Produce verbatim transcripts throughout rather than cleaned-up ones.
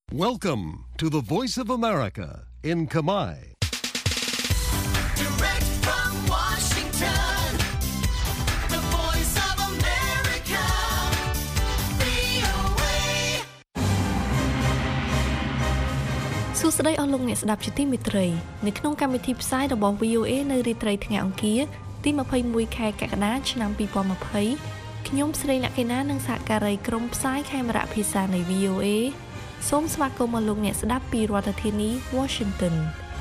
Welcome to the Voice of America in Khmer. Direct from Washington, the Voice of America, វី អូ เอ សួស្តីអស់លោកអ្នកស្ដាប់ជាទីមេត្រីនៅក្នុងកម្មវិធីផ្សាយរបស់ វី អូ เอ នៅរាត្រីថ្ងៃអង្គារទីម្ភៃមួយខែកក្កដាឆ្នាំ ពីរពាន់ម្ភៃខ្ញុំស្រីលក្ខិណានិងសហការីក្រុមផ្សាយខេមរៈភាសានៃ វី អូ เอ សូមស្វាគមន៍មកលោកអ្នកស្ដាប់ពីរដ្ឋធានី Washington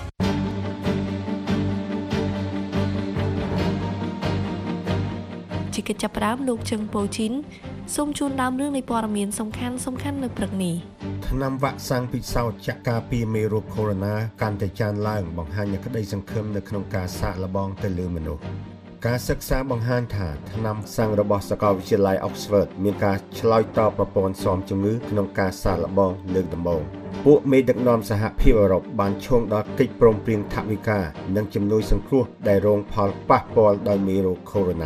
ជាកិច្ចចាប់ផ្ដើមលោកជឹងប៉ូជីនសូមជូនដើមរឿងនៃព័ត៌មានសំខាន់សំខាន់នៅព្រឹកនេះថ្នាំវ៉ាក់សាំងពិសោធន៍ចាក់ការពារមេរោគកូវីដ កាន់តែកើនឡើងបង្ហាញនូវក្តីសង្ឃឹមនៅក្នុងការសាកល្បងទៅលើមនុស្សការសិក្សាបង្ហាញថាថ្នាំសាំងរបស់សាកលវិទ្យាល័យ Oxford មានការឆ្លើយតបប្រព័ន្ធស៊ាំជំងឺក្នុងការសាកល្បងលើកដំបូងពួកមេដឹកនាំសហភាពអឺរ៉ុបបានឈោងដល់កិច្ចព្រមព្រៀងថវិកានិងជំនួយសង្គ្រោះដែលរងផលប៉ះពាល់ដោយមេរោគកូវីដ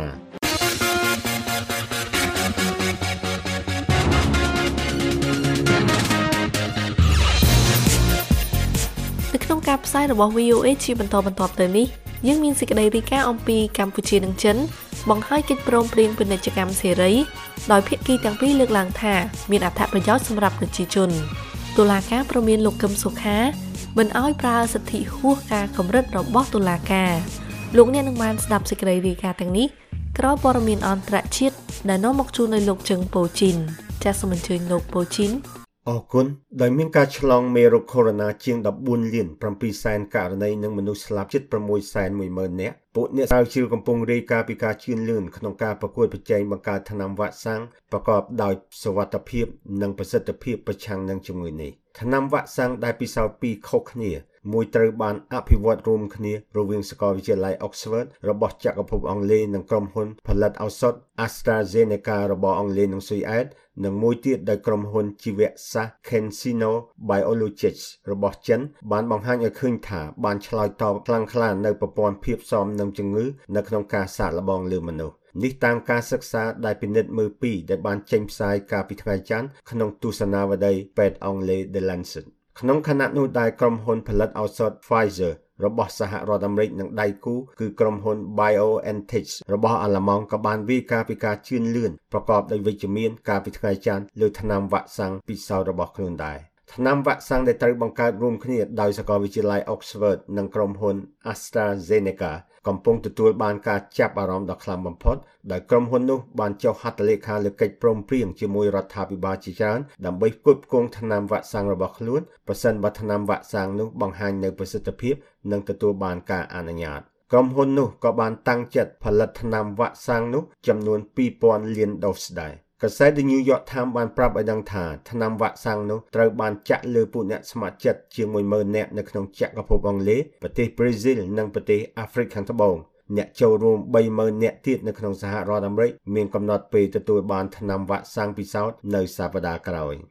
នៅក្នុងការផ្សាយរបស់ វី អូ เอ ជាបន្តបន្ទាប់ទៅនេះយើងមានសេចក្តីរាយការណ៍អំពីកម្ពុជានិងចិនបង្ហើយកិច្ចព្រមព្រៀងពាណិជ្ជកម្មសេរីដោយភាគីទាំងពីរលើកឡើងថាមានអត្ថប្រយោជន៍សម្រាប់ប្រជាជនតុលាការព្រមានលោកកឹមសុខាមិនអោយប្រើសិទ្ធិហួសការកម្រិតរបស់តុលាការលោកអ្នកនឹងបានស្ដាប់សេចក្តីរាយការណ៍ទាំងនេះក្រោយព័ត៌មានអន្តរជាតិដែលនាំមកជូនដោយលោកជឹងប៉ូជីនចាសសូមអញ្ជើញលោកប៉ូជីនអរគុណដោយមានការឆ្លងមេរោគកូវីដ ជាង ដប់បួនលាន ប្រាំពីរសែនករណីនិងមនុស្សស្លាប់ជិត ប្រាំមួយសែនមួយម៉ឺន នាក់ពួកអ្នកស្រាវជ្រាវកំពុងរាយការណ៍ពីការជឿនលឿនក្នុងការប្រកួតប្រជែងបង្កើតថ្នាំវ៉ាក់សាំងប្រកបដោយសុវត្ថិភាពនិងប្រសិទ្ធភាពប្រឆាំងនឹងជំងឺនេះថ្នាំវ៉ាក់សាំងដែលពិសោធន៍ពីរខុសគ្នាមួយត្រូវបានអភិវឌ្ឍរួមគ្នារវាងសាកលវិទ្យាល័យ Oxford របស់ចក្រភពអង់គ្លេសនិងក្រុមហ៊ុនផលិតឱសថ AstraZeneca របស់អង់គ្លេសនិងស៊ុយអែតនិងមួយទៀតដោយក្រុមហ៊ុនជីវសាស្ត្រ CanSino Biologics របស់ចិនបានបង្ហាញឲ្យឃើញថាបានឆ្លើយតបខ្លាំងក្លានៅប្រព័ន្ធភាពស៊ាំនឹងជំងឺនៅក្នុងការសាកល្បងលើមនុស្សនេះតាមការសិក្សាដែលពិនិត្យមើលពីដែលបានចេញផ្សាយកាលពីថ្ងៃច័ន្ទក្នុងទស្សនាវដ្តីពេទ្យអង់គ្លេស The Lancet ក្នុងខណៈនោះដែលក្រុមហ៊ុនផលិតឱសថ Pfizer របស់សហរដ្ឋអាមេរិកនិងដៃគូគឺក្រុមហ៊ុន BioNTech របស់អាល្លឺម៉ង់ក៏បានវាយការពីការជឿនលឿនប្រកបដោយវិជ្ជមានកាលពីថ្ងៃច័ន្ទលើថ្នាំវ៉ាក់សាំងពិសោធន៍របស់ខ្លួនដែរថ្នាំវ៉ាក់សាំងដែលត្រូវបង្កើតរួមគ្នាដោយសាកលវិទ្យាល័យ Oxford និងក្រុមហ៊ុន AstraZeneca កំពុងទទួលបានការចាប់អារម្មណ៍ដ៏ខ្លាំងបំផុតដោយក្រុមហ៊ុននោះបានចុះហត្ថលេខាលើកិច្ចព្រមព្រៀងជាមួយរដ្ឋាភិបាលជាច្រើនដើម្បីផ្គត់ផ្គង់ថ្នាំវ៉ាក់សាំងរបស់ខ្លួនប្រសិនបើថ្នាំវ៉ាក់សាំងនោះបង្ហាញនូវប្រសិទ្ធភាពនិងទទួលបានការអនុញ្ញាតក្រុមហ៊ុននោះក៏បានតាំងចិត្តផលិតថ្នាំវ៉ាក់សាំងនោះចំនួនពីរពាន់លានដូសដែរកាសែត The New York Times បានប្រាប់ឲ្យដឹងថាថ្នាំវ៉ាក់សាំងនោះត្រូវបានចាក់លើពួកអ្នកស្ម័គ្រចិត្តជាង មួយម៉ឺន នាក់នៅក្នុងចក្រភពអង់គ្លេសប្រទេសប្រេស៊ីលនិងប្រទេសអាហ្វ្រិកខាងត្បូងអ្នកចូលរួម បីម៉ឺន នាក់ទៀតនៅក្នុងសហរដ្ឋអាមេរិកមានកំណត់ពេលទទួលបានថ្នាំវ៉ាក់សាំងពិសោធន៍នៅសប្តាហ៍ក្រោយ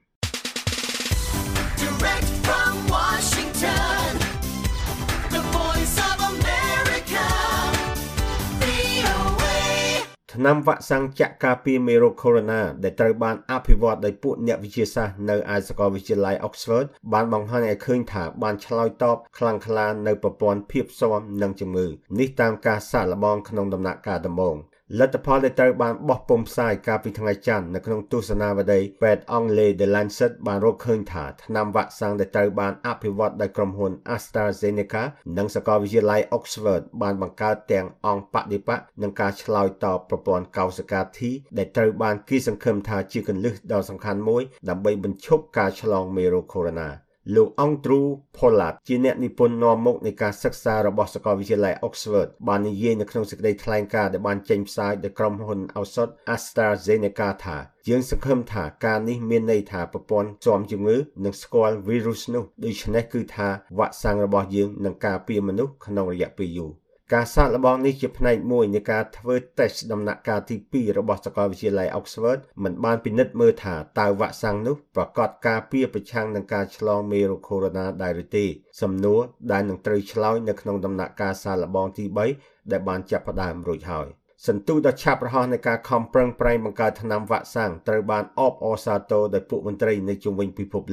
Direct from Washington, the Voice of America, វី អូ เอថ្នាំវ៉ាក់សាំងចាក់ការពារមេរោគកូវីដ ដែលត្រូវបានអភិវឌ្ឍដោយពួកអ្នកវិទ្យាសាស្ត្រនៅឯសាកលវិទ្យាល័យ Oxford បានបង្ហាញឲ្យឃើញថាបានឆ្លើយតបខ្លាំងក្លានៅប្រព័ន្ធភាពស៊ាំនឹងជំងឺនេះតាមការសាកល្បងក្នុងដំណាក់កាលដំបូងលទ្ធផលដែលត្រូវបានបោះពុម្ពផ្សាយកាលពីថ្ងៃច័ន្ទនៅក្នុងទស្សនាវដ្តីពេទ្យអង់គ្លេស The Lancet បានរកឃើញថាថ្នាំវ៉ាក់សាំងដែលត្រូវបានអភិវឌ្ឍដោយក្រុមហ៊ុន AstraZeneca និងសាកលវិទ្យាល័យ Oxford បានបង្កើតទាំងអង្គបដិបត្តិនិងការឆ្លើយតបប្រព័ន្ធកោសិកា T ដែលត្រូវបានគេសង្ឃឹមថាជាគន្លឹះដ៏សំខាន់មួយដើម្បីបញ្ឈប់ការឆ្លងមេរោគកូវីដ លោកអង្គទ្រូ Pollard ជាអ្នកនិពន្ធនាំមុខនៃការសិក្សារបស់សាកលវិទ្យាល័យ Oxford បាននិយាយនៅក្នុងសេចក្តីថ្លែងការណ៍ដែលបានចេញផ្សាយដោយក្រុមហ៊ុនឱសថ AstraZeneca ថាយើងសង្ឃឹមថាការនេះមានន័យថាប្រព័ន្ធស៊ាំជំងឺនឹងស្គាល់វីរុសនោះដូច្នេះគឺថាវ៉ាក់សាំងរបស់យើងនឹងការពារមនុស្សក្នុងរយៈពេលយូរការសាកល្បងនេះជាផ្នែកមួយនៃការធ្វើតេស្តដំណាក់កាលទីពីររបស់សាកលវិទ្យាល័យ Oxford មិនបានពិនិត្យមើលថាតើវ៉ាក់សាំងនោះប្រកាសការពារប្រឆាំងនឹងការឆ្លងមេរោគកូវីដ ដែរឬទេសំណួរដែលនឹងត្រូវឆ្លើយនៅក្នុងដំណាក់កាលសាកល្បងទីបីដែលបានចាប់ផ្ដើមរួចហើយសន្ទុះដ៏ឆាប់រហ័សនៃការខំប្រឹងប្រែងបង្កើតថ្នាំវ៉ាក់សាំងត្រូវបានអបអរសាទរដោយពួកមន្ត្រីនៅជុំវិញពិភពលោក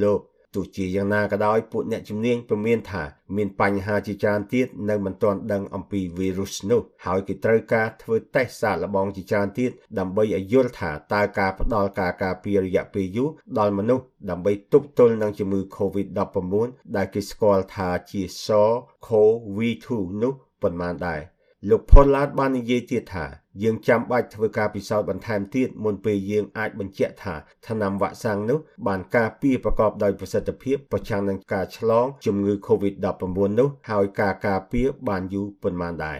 ទោះជាយ៉ាងណាក៏ដោយពួកអ្នកជំនាញព្រមានថាមានបញ្ហាជាច្រើនទៀតនៅមិនទាន់ដឹងអំពីវីរុសនោះហើយគេត្រូវការធ្វើតេស្តសាកល្បងជាច្រើនទៀតដើម្បីឲ្យយល់ថាតើការផ្ដល់ការការពាររយៈពេលយូរដល់មនុស្សដើម្បីទប់ទល់នឹងជំងឺ COVID ដប់ប្រាំបួន ដែលគេស្គាល់ថាជា SARS-C o V two នោះប៉ុន្មានដែរលោក Pollard បាននិយាយទៀតថាយើងចាំបាច់ធ្វើការពិសោធន៍បន្ថែមទៀតមុនពេលយើងអាចបញ្ជាក់ថាថ្នាំវ៉ាក់សាំងនោះបានការពារប្រកបដោយប្រសិទ្ធភាពប្រឆាំងនឹងការឆ្លងជំងឺ COVID ដប់ប្រាំបួន នោះហើយការការពារបានយូរប៉ុន្មានដែរ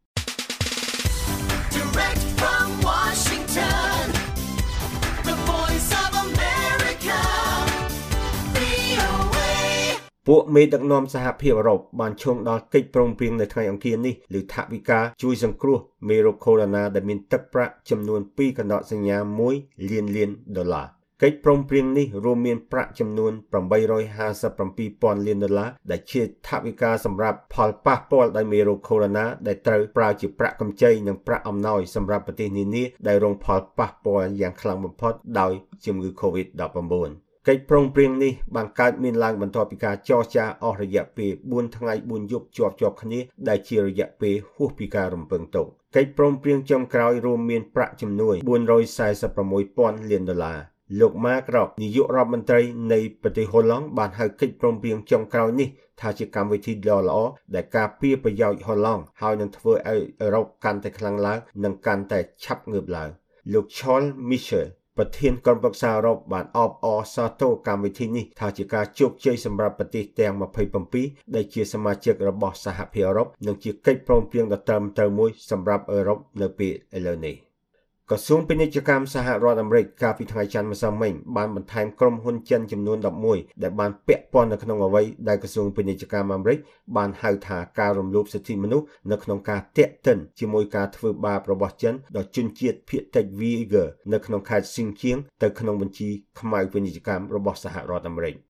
Direct from Washington, the voice of America, វី អូ เอពួកមេដឹកនាំសហភាពអឺរ៉ុបបានឈោងដល់កិច្ចព្រមព្រៀងនៅថ្ងៃអង្គារនេះលើថវិកាជួយសង្គ្រោះមេរោគកូវីដ ដែលមានទឹកប្រាក់ចំនួនពីរកណ្ដោសញ្ញាមួយលានលានដុល្លារកិច្ចព្រមព្រៀងនេះរួមមានប្រាក់ចំនួនប្រាំបីរយហាសិបប្រាំពីរពាន់លានដុល្លារដែលជាថវិកាសម្រាប់ផលប៉ះពាល់ដោយមេរោគកូវីដ ដែលត្រូវប្រើជាប្រាក់កម្ចីនិងប្រាក់អំណោយសម្រាប់ប្រទេសនានាដែលរងផលប៉ះពាល់យ៉ាងខ្លាំងបំផុតដោយជំងឺ COVID ដប់ប្រាំបួន កិច្ចព្រមព្រៀងនេះបានកើតមានឡើងបន្ទាប់ពីការចរចាអស់រយៈពេលបួនថ្ងៃបួនយប់ជាប់ជាប់គ្នាដែលជារយៈពេលហួសពីការរំពឹងទុកកិច្ចព្រមព្រៀងចុងក្រោយរួមមានប្រាក់ជំនួយបួនរយសែសិបប្រាំមួយពាន់លានដុល្លារលោក Mark Rutte នាយករដ្ឋមន្ត្រីនៃប្រទេសហូឡង់បានហៅកិច្ចព្រមព្រៀងចុងក្រោយនេះថាជាកម្មវិធីដ៏ល្អដែលការពារប្រយោជន៍ហូឡង់ហើយនឹងធ្វើឲ្យអឺរ៉ុបកាន់តែខ្លាំងឡើងនិងកាន់តែឆាប់ងើបឡើងលោក Charles Michelប្រធានក្រុមប្រឹក្សាអឺរ៉ុបបានអបអរសាទរកម្មវិធីនេះថាជាការជោគជ័យសម្រាប់ប្រទេសទាំងម្ភៃប្រាំពីរដែលជាសមាជិករបស់សហភាពអឺរ៉ុបនិងជាកិច្ចព្រមព្រៀងដ៏ត្រឹមត្រូវមួយសម្រាប់អឺរ៉ុបនៅពេលឥឡូវនេះក្រសួងពាណិជ្ជកម្មសហរដ្ឋអាមេរិកកាលពីថ្ងៃច័ន្ទម្សិលមិញបានបន្ថែមក្រុមហ៊ុនចិនចំនួនដប់មួយដែលបានពាក់ព័ន្ធនៅក្នុងអ្វីដែលក្រសួងពាណិជ្ជកម្មអាមេរិកបានហៅថាការរំលោភសិទ្ធិមនុស្សនៅក្នុងការតាក់ទិនជាមួយការធ្វើបាបរបស់ចិនដល់ជនជាតិភាគតិច Uyghur នៅក្នុងខេត្តស៊ីនជៀងទៅក្នុងបញ្ជីខ្មៅពាណិជ្ជកម្មរបស់សហរដ្ឋអាមេរិក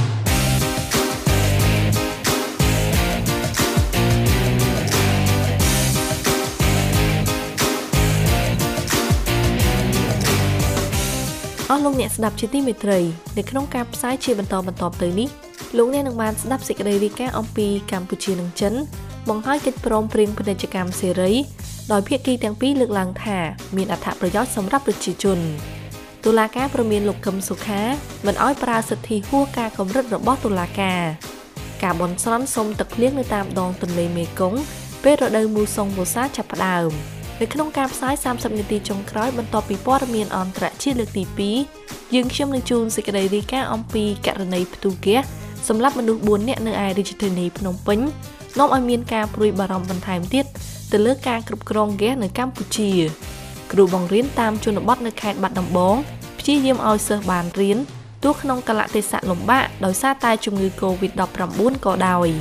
អស់លោកអ្នកស្ដាប់ជាទីមេត្រីនៅក្នុងការផ្សាយជាបន្តបន្តទៅនេះលោកអ្នកនឹងបានស្ដាប់សេចក្តីរាយការណ៍អំពីកម្ពុជានិងចិនបង្ហើយកិច្ចព្រមព្រៀងពាណិជ្ជកម្មសេរីដោយភាគីទាំងពីរលើកឡើងថាមានអត្ថប្រយោជន៍សម្រាប់ប្រជាជនតុលាការព្រមានលោកកឹមសុខាមិនអោយប្រើសិទ្ធិហួសការកម្រិតរបស់តុលាការការបន់ស្រន់សុំទឹកភ្លៀងនៅតាមដងទន្លេមេគង្គពេលរដូវមូសុងវស្សាចាប់ផ្ដើមនៅក្នុងការផ្សាយសាមសិបនាទីចុងក្រោយបន្ទាប់ពីព័ត៌មានអន្តរជាតិលើកទីពីរយើងខ្ញុំនឹងជូនសេចក្តីរាយការណ៍អំពីករណីផ្ទុះហ្គាសសម្រាប់មនុស្សបួននាក់នៅឯរាជធានីភ្នំពេញនាំឲ្យមានការព្រួយបារម្ភបន្ថែមទៀតទៅលើការគ្រប់គ្រងហ្គាសនៅកម្ពុជាគ្រូបង្រៀនតាមជនបទនៅខេត្តបាត់ដំបងព្យាយាមឲ្យសិស្សបានរៀនទោះក្នុងកាលៈទេសៈលំបាកដោយសារតែជំងឺ COVID ដប់ប្រាំបួន ក៏ដោយ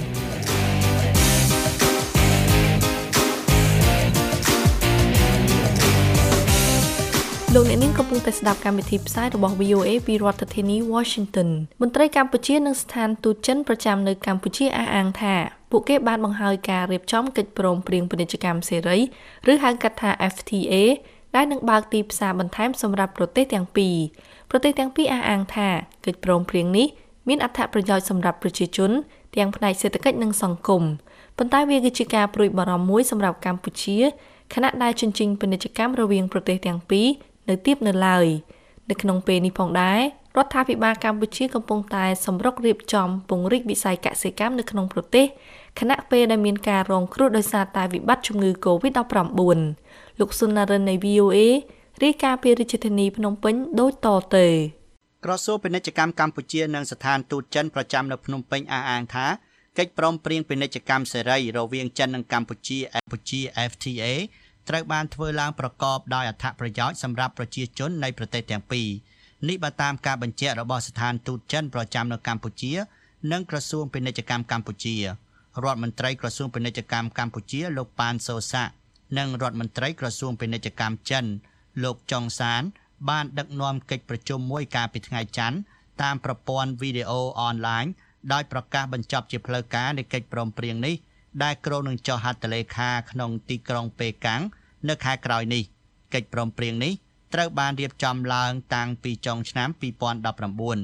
លោកអ្នកនាងកំពុងតែស្ដាប់កម្មវិធីផ្សាយរបស់ វី អូ เอ ពីរដ្ឋធានី Washington មន្ត្រីកម្ពុជានិងស្ថានទូតចិនប្រចាំនៅកម្ពុជាអះអាងថាពួកគេបានបង្ហើយការរៀបចំកិច្ចព្រមព្រៀងពាណិជ្ជកម្មសេរីឬហៅកាត់ថា F T A ដែលនឹងបើកទីផ្សារបន្ថែមសម្រាប់ប្រទេសទាំងពីរប្រទេសទាំងពីរអះអាងថាកិច្ចព្រមព្រៀងនេះមានអត្ថប្រយោជន៍សម្រាប់ប្រជាជនទាំងផ្នែកសេដ្ឋកិច្ចនិងសង្គមប៉ុន្តែវាគឺជាការព្រួយបារម្ភមួយសម្រាប់កម្ពុជាខណៈដែលជញ្ជីងពាណិជ្ជកម្មរវាងប្រទេសទាំងពីរនៅទីបនៅឡើយនៅក្នុងពេលនេះផងដែររដ្ឋាភិបាលកម្ពុជាកំពុងតែសម្រុករៀបចំពង្រីកវិស័យកសិកម្មនៅក្នុងប្រទេសខណៈពេលដែលមានការរងគ្រោះដោយសារតែវិបត្តិជំងឺ COVID ដប់ប្រាំបួន លោកសុណារិននៃ វី អូ เอ រាយការណ៍ពីរាជធានីភ្នំពេញដូចតទៅក្រសួងពាណិជ្ជកម្មកម្ពុជានិងស្ថានទូតចិនប្រចាំនៅភ្នំពេញអះអាងថាកិច្ចព្រមព្រៀងពាណិជ្ជកម្មសេរីរវាងចិននិងកម្ពុជាកម្ពុជា F T Aត្រូវបានធ្វើឡើងប្រកបដោយអត្ថប្រយោជន៍សម្រាប់ប្រជាជននៃប្រទេសទាំងពីរនេះបើតាមការបញ្ជាក់របស់ស្ថានទូតចិនប្រចាំនៅកម្ពុជានិងក្រសួងពាណិជ្ជកម្មកម្ពុជារដ្ឋមន្ត្រីក្រសួងពាណិជ្ជកម្មកម្ពុជាលោកប៉ានសូសានិងរដ្ឋមន្ត្រីក្រសួងពាណិជ្ជកម្មចិនលោកចុងសានបានដឹកនាំកិច្ចប្រជុំមួយកាលពីថ្ងៃច័ន្ទតាមប្រព័ន្ធវីដេអូអនឡាញដោយប្រកាសបញ្ចប់ជាផ្លូវការនៃកិច្ចព្រមព្រៀងនេះដែលគ្រោងនឹងចុះហត្ថលេខាក្នុងទីក្រុងប៉េកាំងនៅខែក្រោយនេះកិច្ចព្រមព្រៀងនេះត្រូវបានរៀបចំឡើងតាំងពីចុងឆ្នាំពីរពាន់ដប់ប្រាំបួន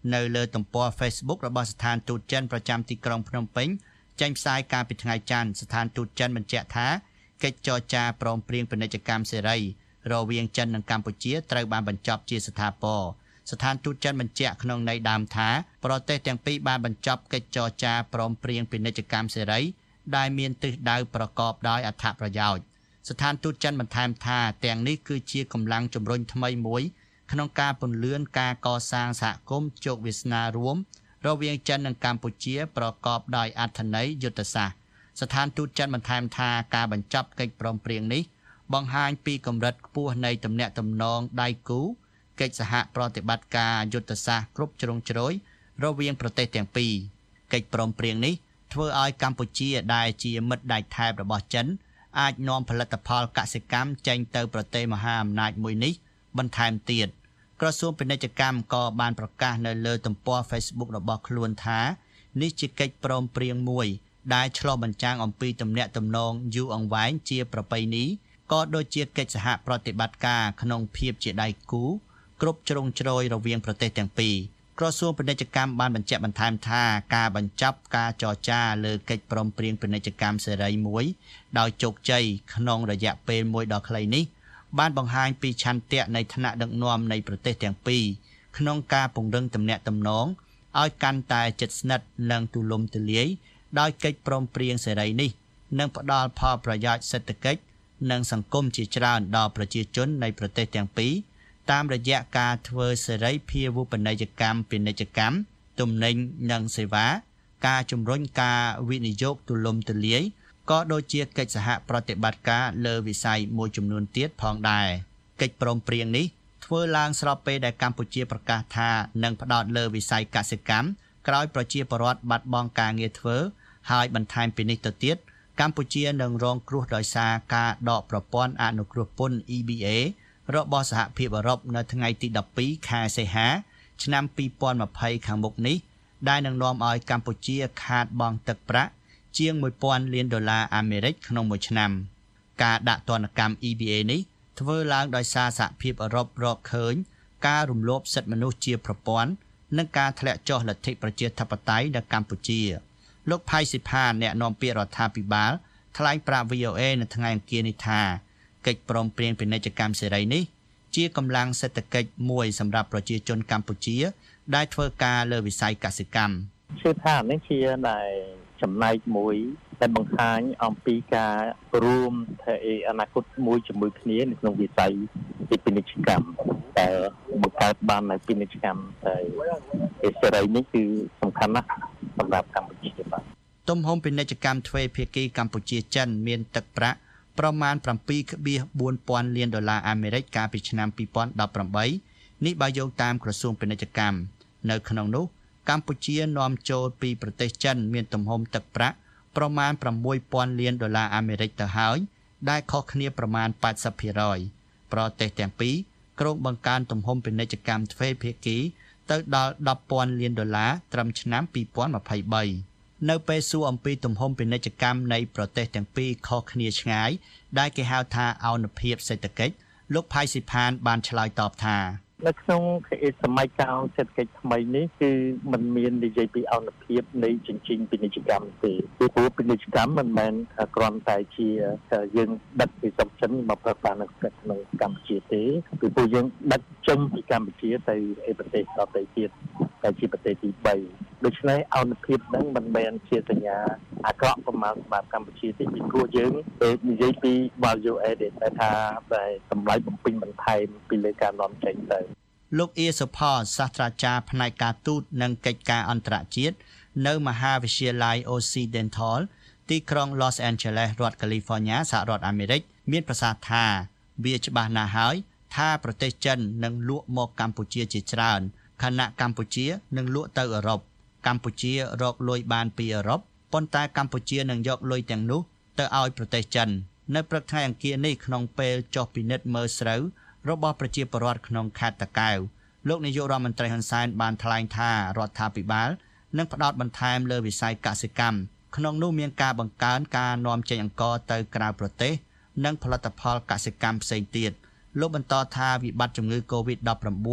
នៅលើទំព័រ Facebook របស់ស្ថានទូតចិនប្រចាំទីក្រុងភ្នំពេញចេញផ្សាយកាលពីថ្ងៃច័ន្ទស្ថានទូតចិនបញ្ជាក់ថាកិច្ចចរចាព្រមព្រៀងពាណិជ្ជកម្មសេរីរវាងចិននិងកម្ពុជាត្រូវបានបញ្ចប់ជាស្ថាពរស្ថានទូតចិនបញ្ជាក់ក្នុងន័យដើមថាប្រទេសទាំងពីរបានបញ្ចប់កិច្ចចរចាព្រមព្រៀងពាណិជ្ជកម្មសេរីដែលមានទិសដៅប្រកបដោយអត្ថប្រយោជន៍ស្ថានទូតចិនបន្ថែមថាទាំងនេះគឺជាកម្លាំងជំរុញថ្មីមួយក្នុងការពន្លឿនការកសាងសហគមន៍ជោគវាសនារួមរវាងចិននិងកម្ពុជាប្រកបដោយអត្ថន័យយុទ្ធសាស្ត្រស្ថានទូតចិនបន្ថែមថាការបញ្ចប់កិច្ចព្រមព្រៀងនេះបង្ហាញពីកម្រិតខ្ពស់នៃទំនាក់ទំនងដៃគូកិច្ចសហប្រតិបត្តិការយុទ្ធសាស្ត្រគ្រប់ជ្រុងជ្រោយរវាងប្រទេសទាំងពីរកិច្ចព្រមព្រៀងនេះធ្វើឲ្យកម្ពុជាដែលជាមិត្តដៃថែបរបស់ចិនអាចនាំផលិតផលកសិកម្មចេញទៅប្រទេសមហាអំណាចមួយនេះបន្ថែមទៀតក្រសួងពាណិជ្ជកម្មក៏បានប្រកាសនៅលើទំព័រ Facebook របស់ខ្លួនថានេះជាកិច្ចព្រមព្រៀងមួយដែលឆ្លុះបញ្ចាំងអំពីទំនាក់ទំនងយូរអង្វែងជាប្រពៃណីក៏ដូចជាកិច្ចសហប្រតិបត្តិការក្នុងភាពជាដៃគូគ្រប់ជ្រុងជ្រោយរវាងប្រទេសទាំងពីរក្រសួងពាណិជ្ជកម្មបានបញ្ជាក់បន្ថែមថាការបញ្ចប់ការចរចាលើកិច្ចព្រមព្រៀងពាណិជ្ជកម្មសេរីមួយដោយជោគជ័យក្នុងរយៈពេលមួយដ៏ខ្លីនេះបានបង្ហាញពីឆន្ទៈនៃថ្នាក់ដឹកនាំនៃប្រទេសទាំងពីរក្នុងការពង្រឹងទំនាក់ទំនងឲ្យកាន់តែជិតស្និទ្ធនិងទូលំទូលាយដោយកិច្ចព្រមព្រៀងសេរីនេះនឹងផ្ដល់ផលប្រយោជន៍សេដ្ឋកិច្ចនិងសង្គមជាច្រើនដល់ប្រជាជននៃប្រទេសទាំងពីរតាមរយៈការធ្វើសេរីភាវូបនីយកម្មពាណិជ្ជកម្មទំនិញនិងសេវាការជំរុញការវិនិយោគទូលំទូលាយក៏ដូចជាកិច្ចសហប្រតិបត្តិការលើវិស័យមួយចំនួនទៀតផងដែរកិច្ចព្រមព្រៀងនេះធ្វើឡើងស្របពេលដែលកម្ពុជាប្រកាសថានឹងផ្ដោតលើវិស័យកសិកម្មក្រោយប្រជាពលរដ្ឋបាត់បង់ការងារធ្វើហើយបន្ថែមពីនេះទៅទៀតកម្ពុជានឹងរងគ្រោះដោយសារការដកប្រព័ន្ធអនុគ្រោះពន្ធ E B A របស់សហភាពអឺរ៉ុបនៅថ្ងៃទីដប់ពីរខែសីហាឆ្នាំពីរពាន់ម្ភៃខាងមុខនេះដែលនឹងនាំឲ្យកម្ពុជាខាតបង់ទឹកប្រាក់ជាងមួយពាន់លានដុល្លារអាមេរិកក្នុងមួយឆ្នាំការដាក់ទណ្ឌកម្ម E B A នេះធ្វើឡើងដោយសារសហភាពអឺរ៉ុបរកឃើញការរំលោភសិទ្ធិមនុស្សជាប្រព័ន្ធនិងការធ្លាក់ចុះលទ្ធិប្រជាធិបតេយ្យនៅកម្ពុជាលោកផៃស៊ីផានអ្នកនាំពាក្យរដ្ឋាភិបាលថ្លែងប្រាប់ V O A នៅថ្ងៃអង្គារនេះថាកិច្ចព្រមព្រៀងពាណិជ្ជកម្មសេរីនេះជាកម្លាំងសេដ្ឋកិច្ចមួយសម្រាប់ប្រជាជនកម្ពុជាដែលធ្វើការលើវិស័យកសិកម្មជឿថានេះជាដែលចំណែកមួយដែលបង្ហាញអំពីការរួមធ្វើអនាគតមួយជាមួយគ្នានៅក្នុងវិស័យពាណិជ្ជកម្មដែលបង្កើតបាននៅពាណិជ្ជកម្មតែសេរីនេះគឺសំខាន់ណាស់សម្រាប់កម្ពុជាបាទទំហំពាណិជ្ជកម្មទ្វេភាគីកម្ពុជាចិនមានទឹកប្រាក់ប្រមាណ bảy phẩy bốnពាន់លានដុល្លារអាមេរិកកាលពីឆ្នាំពីរពាន់ដប់ប្រាំបីនេះបើយោងតាមក្រសួងពាណិជ្ជកម្មនៅក្នុងនោះកម្ពុជានាំចូលពីប្រទេសចិនមានទំហំទឹកប្រាក់ប្រមាណ sáuពាន់លានដុល្លារអាមេរិកទៅហើយដែលខុសគ្នាប្រមាណ 八十ភាគរយ ប្រទេសទាំងពីរក្រុងបង្កើនទំហំពាណិជ្ជកម្មទ្វេភាគីទៅដល់ដប់ពាន់លានដុល្លារត្រឹមឆ្នាំពីរពាន់ម្ភៃបីនៅពេលសួរអំពីទំហំពាណិជ្ជកម្មនៃប្រទេសទាំងពីរខុសគ្នាឆ្ងាយដែលគេហៅថាអនុភាពសេដ្ឋកិច្ចលោកផៃស៊ីផានបានឆ្លើយតបថានៅក្នុងសម័យកាលសេដ្ឋកិច្ចថ្មីនេះគឺมันមាននិយាយពីអនុភាពនៃចិញ្ចៀនពាណិជ្ជកម្មទេពីព្រោះពាណិជ្ជកម្មមិនមែនគ្រាន់តែជាយើងដឹកពីស្រុកចិនមកប្រើប្រាស់នៅក្នុងកម្ពុជាទេពីព្រោះយើងដឹកចេញពីកម្ពុជាទៅប្រទេសដទៃទៀតតែជាប្រទេសទីបីដូច្នេះអនុភាពហ្នឹងមិនមែនជាសញ្ញាអាក្រក់ប្រមាណសម្រាប់កម្ពុជាទេពីព្រោះយើងនិយាយពី value added ដែលថាតែតម្លៃបំពេញបន្ថែមពីលើការនាំចេញទៅលោកអៀសុផលសាស្ត្រាចារ្យផ្នែកការទូតនិងកិច្ចការអន្តរជាតិនៅមហាវិទ្យាល័យ Occidental ទីក្រុង Los Angeles រដ្ឋ California សហរដ្ឋអាមេរិកមានប្រសាសន៍ថាវាច្បាស់ណាស់ហើយថាប្រទេសចិននឹងលក់មកកម្ពុជាជាច្រើនខណៈកម្ពុជានឹងលក់ទៅអឺរ៉ុបកម្ពុជារកលុយបានពីអឺរ៉ុបប៉ុន្តែកម្ពុជានឹងយកលុយទាំងនោះទៅឲ្យប្រទេសចិននៅព្រឹកថ្ងៃអង្គារនេះក្នុងពេលចុះពិនិត្យមើលស្រូវរបស់ប្រជាពលរដ្ឋក្នុងខេត្តតាកែវលោកនាយករដ្ឋមន្ត្រីហ៊ុនសែនបានថ្លែងថារដ្ឋាភិបាលនឹងផ្ដោតបន្ថែមលើវិស័យកសិកម្មក្នុងនោះមានការបង្កើនការនាំចេញអង្ករទៅក្រៅប្រទេសនិងផលិតផលកសិកម្មផ្សេងទៀតលោកបន្តថាវិបត្តិជំងឺ កូវីដ ដប់ប្រាំបួន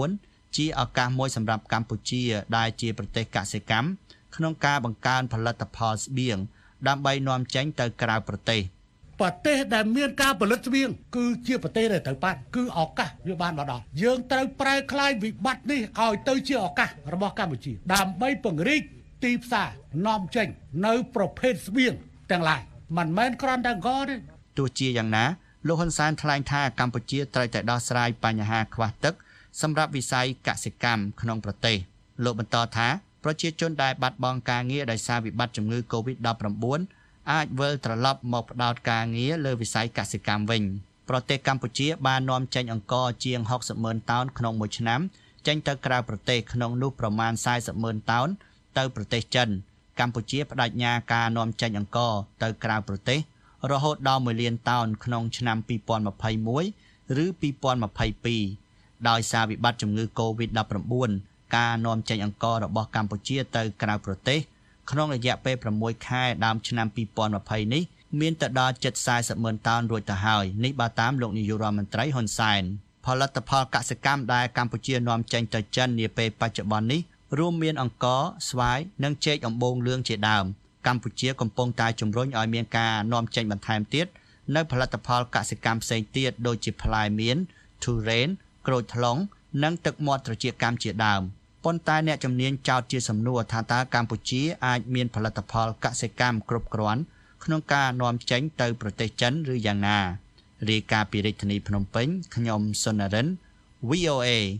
ជាឱកាសមួយសម្រាប់កម្ពុជាដែលជាប្រទេសកសិកម្មក្នុងការបង្កើនផលិតផលស្បៀងដើម្បីនាំចេញទៅក្រៅប្រទេសប្រទេសដែលមានការផលិតស្បៀងគឺជាប្រទេសដែលត្រូវបានគឺឱកាសវាបានមកដល់យើងត្រូវប្រែក្លាយវិបត្តិនេះឲ្យទៅជាឱកាសរបស់កម្ពុជាដើម្បីពង្រីកទីផ្សារនាំចេញនៅប្រភេទស្បៀងទាំងឡាយមិនមែនគ្រាន់តែអង្គរទេទោះជាយ៉ាងណាលោកហ៊ុនសែនថ្លែងថាកម្ពុជាត្រូវតែដោះស្រាយបញ្ហាខ្វះទឹកសម្រាប់វិស័យកសិកម្មក្នុងប្រទេសលោកបន្តថាប្រជាជនដែលបាត់បង់ការងារដោយសារវិបត្តិជំងឺ កូវីដ ដប់ប្រាំបួន អាចវិលត្រឡប់មកផ្ដោតការងារលើវិស័យកសិកម្មវិញប្រទេសកម្ពុជាបាននាំចេញអង្ករជាង ហុកសិបម៉ឺន តោនក្នុងមួយឆ្នាំចេញទៅក្រៅប្រទេសក្នុងនោះប្រមាណ សែសិបម៉ឺន តោនទៅប្រទេសចិនកម្ពុជាបដិញ្ញាការនាំចេញអង្ករទៅក្រៅប្រទេសរហូតដល់មួយលានតោនក្នុងឆ្នាំពីរពាន់ម្ភៃមួយឬពីរពាន់ម្ភៃពីរដោយសារវិបត្តិជំងឺ កូវីដ ដប់ប្រាំបួន ការនាំចេញអង្កររបស់កម្ពុជាទៅក្រៅប្រទេសក្នុងរយៈពេលប្រាំមួយខែដើមឆ្នាំពីរពាន់ម្ភៃនេះមានទៅដល់ជិត សែសិបម៉ឺន តោនរួចទៅហើយនេះបើតាមលោកនាយករដ្ឋមន្ត្រីហ៊ុនសែនផលិតផលកសិកម្មដែលកម្ពុជានាំចេញទៅចិននាពេលបច្ចុប្បន្ននេះរួមមានអង្ករស្វាយនិងចេកអំបូងលឿងជាដើមកម្ពុជាកំពុងតែជំរុញឲ្យមានការនាំចេញបន្ថែមទៀតនៅផលិតផលកសិកម្មផ្សេងទៀតដូចជាផ្លែមៀនទុរេនក្រូចថ្លុងនិងទឹកមាត់ត្រចៀកកម្មជាដើមប៉ុន្តែអ្នកជំនាញចោទជាសំណួរថាតើកម្ពុជាអាចមានផលិតផលកសិកម្មគ្រប់គ្រាន់ក្នុងការនាំចេញទៅប្រទេសចិនឬយ៉ាងណារាយការណ៍ពីរាជធានីភ្នំពេញខ្ញុំសុននរិន វី អូ អេ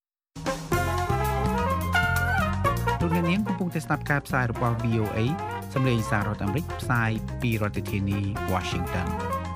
លោកអ្នកនាងកំពុងតែស្ដាប់ការផ្សាយរបស់ វី អូ អេ សម្លេងសាររដ្ឋអាមេរិកផ្សាយពីរដ្ឋធានី Washington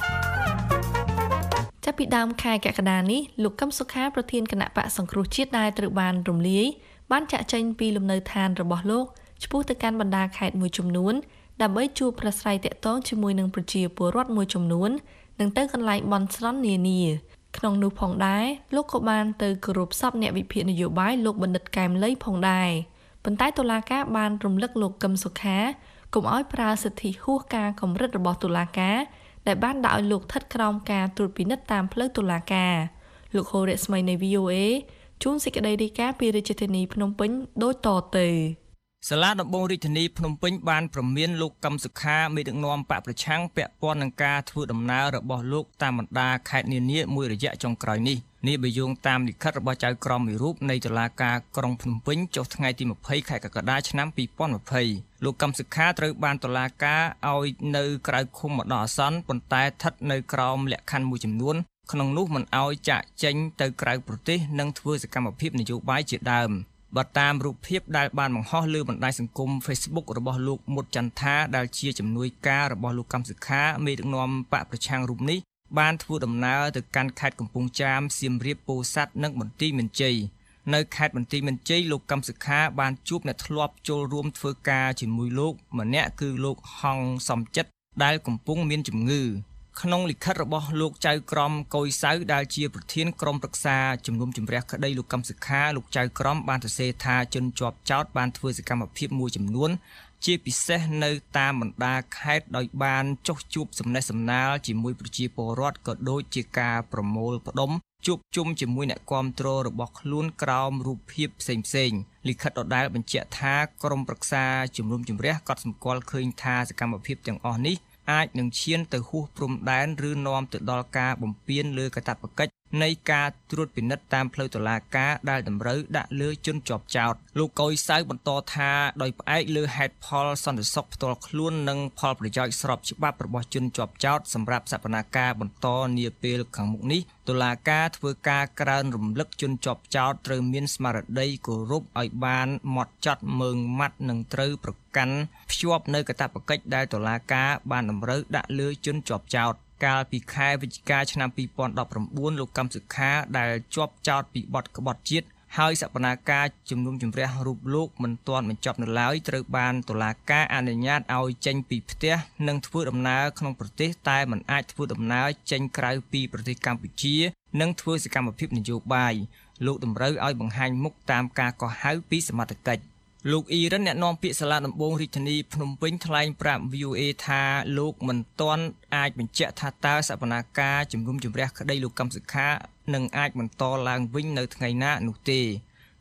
ចាប់ពីដើមខែកក្កដានេះលោកកឹមសុខាប្រធានគណៈបកសង្គ្រោះជាតិដែលត្រូវបានរំលាយបានចាក់ចែងពីលំនៅឋានរបស់លោកឆ្ពោះទៅកាន់បណ្ដាខេត្តមួយចំនួនដើម្បីជួបប្រស្រ័យទាក់ទងជាមួយនឹងប្រជាពលរដ្ឋមួយចំនួននិងទៅកន្លែងបន់ស្រន់នានាក្នុងនោះផងដែរលោកក៏បានទៅគោរពសពអ្នកវិភាគនយោបាយលោកបណ្ឌិតកែមលីផងដែរប៉ុន្តែតុលាការបានរំលឹកលោកកឹមសុខាកុំឲ្យប្រើសិទ្ធិហួសការកម្រិតរបស់តុលាការដែលបានដាក់ឲ្យលោកស្ថិតក្រោមការត្រួតពិនិត្យតាមផ្លូវតុលាការលោកហូរ៉េស្មីនៃ វី អូ អេ ជួនសេចក្តីរាយការណ៍ពីរាជធានីភ្នំពេញដូចតទៅសាលាដំបងរាជធានីភ្នំពេញបានព្រមានលោកកឹមសុខាមេដឹកនាំបកប្រឆាំងពាក់ព័ន្ធនឹងការធ្វើដំណើររបស់លោកតាមបណ្ដាខេត្តនានាមួយរយៈចុងក្រោយនេះនេះបើយោងតាមលិខិតរបស់ចៅក្រមមួយរូបនៃតុលាការក្រុងភ្នំពេញចុះថ្ងៃទីម្ភៃខែកក្កដាឆ្នាំពីរពាន់ម្ភៃលោកកឹមសុខាត្រូវបានតុលាការឲ្យនៅក្រៅឃុំម្ដងអាសន្នប៉ុន្តែស្ថិតនៅក្រោមលក្ខខណ្ឌមួយចំនួនក្នុងនោះមិនឲ្យចាក់ចេញទៅក្រៅប្រទេសនិងធ្វើសកម្មភាពនយោបាយជាដើមបើតាមរូបភាពដែលបានបង្ហោះលើបណ្ដាញសង្គម Facebook របស់លោកមុតចន្ទថាដែលជាជំនួយការរបស់លោកកឹមសុខាមេដឹកនាំបកប្រឆាំងរូបនេះបានធ្វើដំណើរទៅកាន់ខេត្តកំពង់ចាមសៀមរាបពោធិ៍សាត់និងបន្ទាយមានជ័យនៅខេត្តបន្ទាយមានជ័យលោកកឹមសុខាបានជួបអ្នកធ្លាប់ចូលរួមធ្វើការជាមួយលោកម្នាក់គឺលោកហងសំចិត្តដែលកំពុងមានជំងឺក្នុងលិខិតរបស់លោកចៅក្រមកុយសៅដែលជាប្រធានក្រុមប្រឹក្សាជំនុំជម្រះក្តីលោកកឹមសុខាលោកចៅក្រមបានសរសេរថាជនជាប់ចោទបានធ្វើសកម្មភាពមួយចំនួនជាពិសេសនៅតាមបណ្ដាខេត្តដោយបានចុះជួបសំណេះសំណាលជាមួយប្រជាពលរដ្ឋក៏ដូចជាការប្រមូលផ្ដុំជួបជុំជាមួយអ្នកគាំទ្ររបស់ខ្លួនក្រោមរូបភាពផ្សេងផ្សេងលិខិតដដែលបញ្ជាក់ថាក្រុមប្រឹក្សាជំនុំជម្រះក៏សម្គាល់ឃើញថាសកម្មភាពទាំងអស់នេះអាចនឹងឈានទៅហួសព្រំដែនឬនាំទៅដល់ការបំពានលើកាតព្វកិច្ចនៃការត្រួតពិនិត្យតាមផ្លូវតុលាការដែលតម្រូវដាក់លើជនជាប់ចោទលោកកុយសៅបន្តថាដោយផ្អែកលើហេតុផលសន្តិសុខផ្ទាល់ខ្លួននិងផលប្រយោជន៍ស្របច្បាប់របស់ជនជាប់ចោទសម្រាប់សកម្មភាពបន្តនាពេលខាងមុខនេះតុលាការធ្វើការក្រើនរំលឹកជនជាប់ចោទត្រូវមានស្មារតីគោរពឲ្យបានហ្មត់ចត់ម៉ឺងម៉ាត់និងត្រូវប្រកាន់ភ្ជាប់នៅកាតព្វកិច្ចដែលតុលាការបានតម្រូវដាក់លើជនជាប់ចោទកាលពីខែវិច្ឆិកាឆ្នាំពីរពាន់ដប់ប្រាំបួនលោកកឹមសុខាដែលជាប់ចោទពីបទក្បត់ជាតិហើយសកម្មភាពជំនុំជម្រះរូបលោកមិនទាន់បញ្ចប់នៅឡើយត្រូវបានតុលាការអនុញ្ញាតឲ្យចេញពីផ្ទះនិងធ្វើដំណើរក្នុងប្រទេសតែមិនអាចធ្វើដំណើរចេញក្រៅពីប្រទេសកម្ពុជានិងធ្វើសកម្មភាពនយោបាយលោកតម្រូវឲ្យបង្ហាញមុខតាមការកោះហៅពីសមត្ថកិច្ចលោកអ៊ីរ៉ានអ្នកនាំពាក្យសាលាដំបងរាជធានីភ្នំពេញថ្លែងប្រាប់ វី អូ អេ ថាលោកមិនទាន់អាចបញ្ជាក់ថាតើសកម្មភាពជំនុំជម្រះក្តីលោកកឹមសុខានឹងអាចបន្តឡើងវិញនៅថ្ងៃណានោះទេ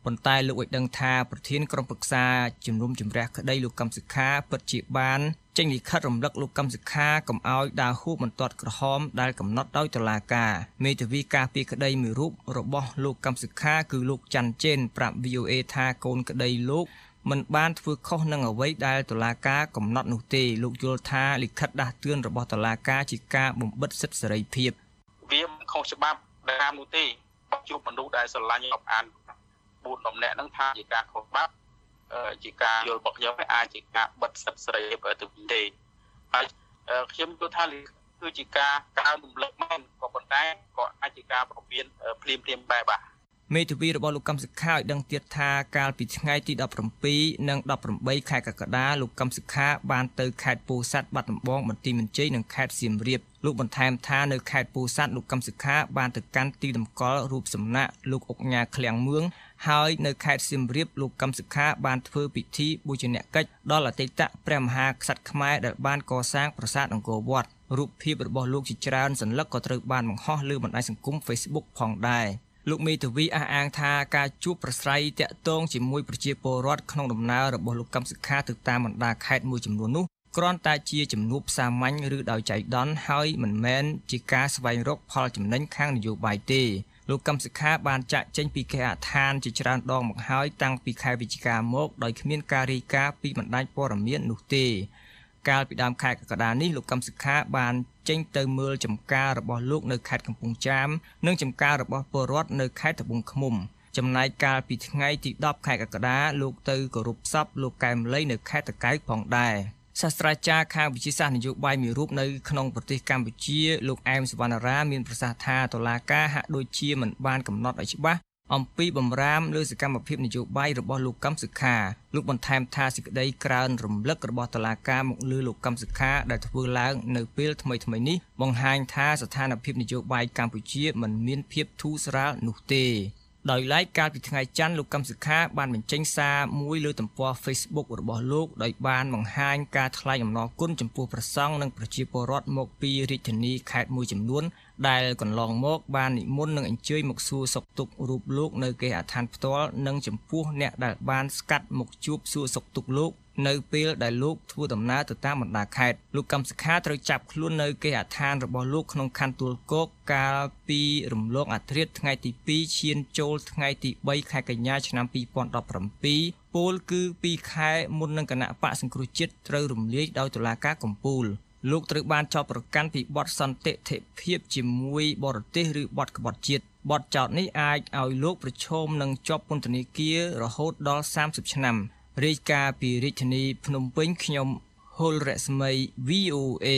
ប៉ុន្តែលោកឲ្យដឹងថាប្រធានក្រុមប្រឹក្សាជំនុំជម្រះក្តីលោកកឹមសុខាពិតជាបានចេញលិខិតរំលឹកលោកកឹមសុខាកុំឲ្យដើរហួសបន្ទាត់ក្រហមដែលកំណត់ដោយតុលាការមេធាវីការពារក្តីមួយរូបរបស់លោកកឹមសុខាគឺលោកច័ន្ទជេនប្រាប់ V O A ថាកូនក្តីលោកមិនបានធ្វើខុសនឹងអ្វីដែលតុលាការកំណត់នោះទេលោកយល់ថាលិខិតដាស់តឿនរបស់តុលាការជាការបំបិទសិទ្ធិសេរីភាពវាមិនខុសច្បាប់ដែលនោះទេបើជួបមនុស្សដែលស្រឡាញ់រាប់អានបួនដំណាក់ហ្នឹងថាជាការខុសច្បាប់ជាការយល់របស់ខ្ញុំអាចជាការបិទសិទ្ធិសេរីភាពទៅវិញទេហើយខ្ញុំយល់ថាគឺជាការកើនរំលឹកមែនក៏ប៉ុន្តែក៏អាចជាការប្រមានភ្លាមភ្លាមបែបបាទមេធាវីរបស់លោកកឹមសុខាឲ្យដឹងទៀតថាកាលពីថ្ងៃទីដប់ប្រាំពីរនិងដប់ប្រាំបីខែកក្កដាលោកកឹមសុខាបានទៅខេត្តពោធិ៍សាត់បាត់ដំបងបន្ទាយមានជ័យនិងខេត្តសៀមរាបលោកបន្ថែមថានៅខេត្តពោធិ៍សាត់លោកកឹមសុខាបានទៅកាន់ទីតម្កល់រូបសំណាកលោកអុកញ៉ាឃ្លាំងមឿងហើយនៅខេត្តសៀមរាបលោកកឹមសុខាបានធ្វើពិធីបូជនកិច្ចដល់អតីតព្រះមហាក្សត្រខ្មែរដែលបានកសាងប្រាសាទអង្គរវត្តរូបភាពរបស់លោកជាច្រើនសន្លឹកក៏ត្រូវបានបង្ហោះលើបណ្ដាញសង្គម Facebook ផងដែរលោកមេធាវីអះអាងថាការជួបប្រស្រ័យតាក់ទងជាមួយប្រជាពលរដ្ឋក្នុងដំណើររបស់លោកកឹមសុខាទៅតាមបណ្ដាខេត្តមួយចំនួននោះគ្រាន់តែជាជំនួបសាមញ្ញឬដោយចៃដន្យហើយមិនមែនជាការស្វែងរកផលចំណេញខាងនយោបាយទេលោកកឹមសុខាបានចាក់ចេញពីគេហដ្ឋានជាច្រើនដងមកហើយតាំងពីខែវិច្ឆិកាមកដោយគ្មានការរាយការណ៍ពីបណ្ដាញព័ត៌មាននោះទេកាលពីដើមខែកក្កដានេះលោកកឹមសុខាបានចេញទៅមើលចំការរបស់លោកនៅខេត្តកំពង់ចាមនិងចំការរបស់ពលរដ្ឋនៅខេត្តត្បូងឃ្មុំចំណែកកាលពីថ្ងៃទីដប់ខែកក្កដាលោកទៅគោរពសពលោកកែមលីនៅខេត្តតាកែវផងដែរសាស្ត្រាចារ្យខាងវិទ្យាសាស្ត្រនយោបាយមួយរូបនៅក្នុងប្រទេសកម្ពុជាលោកអែមសវណ្ណារាមានប្រសាសន៍ថាតុលាការហាក់ដូចជាមិនបានកំណត់ឲ្យច្បាស់អំពីបំរាមលើសកម្មភាពនយោបាយរបស់លោកកឹមសុខាលោកបន្ថែមថាសេចក្តីក្រើនរំលឹករបស់តុលាការមកលើលោកកឹមសុខាដែលធ្វើឡើងនៅពេលថ្មីៗនេះបង្ហាញថាស្ថានភាពនយោបាយកម្ពុជាមិនមានភាពធូរស្រាលនោះទេដោយឡែកកាលពីថ្ងៃច័ន្ទលោកកឹមសុខាបានបញ្ចេញសារមួយលើទំព័រ Facebook របស់លោកដោយបានបង្ហាញការថ្លែងអំណរគុណចំពោះព្រះសង្ឃនិងប្រជាពលរដ្ឋមកពីរាជធានីខេត្តមួយចំនួនដែលកន្លងមកបាននិមន្តនិងអញ្ជើញមកសួរសុខទុក្ខរូបលោកនៅគេហដ្ឋានផ្ទាល់និងចំពោះអ្នកដែលបានស្កាត់មកជួបសួរសុខទុក្ខលោកនៅពេលដែលលោកធ្វើដំណើរទៅតាមបណ្ដាខេត្តលោកកឹមសុខាត្រូវចាប់ខ្លួននៅគេហដ្ឋានរបស់លោកក្នុងខណ្ឌទួលគោកកាលពីរំលងអធ្រាត្រថ្ងៃទីពីរឈានចូលថ្ងៃទីបីខែកញ្ញាឆ្នាំពីរពាន់ដប់ប្រាំពីរពលគឺពីរខែមុននឹងគណៈបកសង្គ្រោះជាតិត្រូវរំលាយដោយតុលាការកំពូលលោកត្រូវបានចោទប្រកាន់ពីបទសន្តិភាពជាមួយបរទេសឬបទក្បត់ជាតិបទចោទនេះអាចឲ្យលោកប្រឈមនឹងជាប់ពន្ធនាគាររហូតដល់សាមសិបឆ្នាំរាយការណ៍ពីរាជធានីភ្នំពេញខ្ញុំហុលរស្មី V O A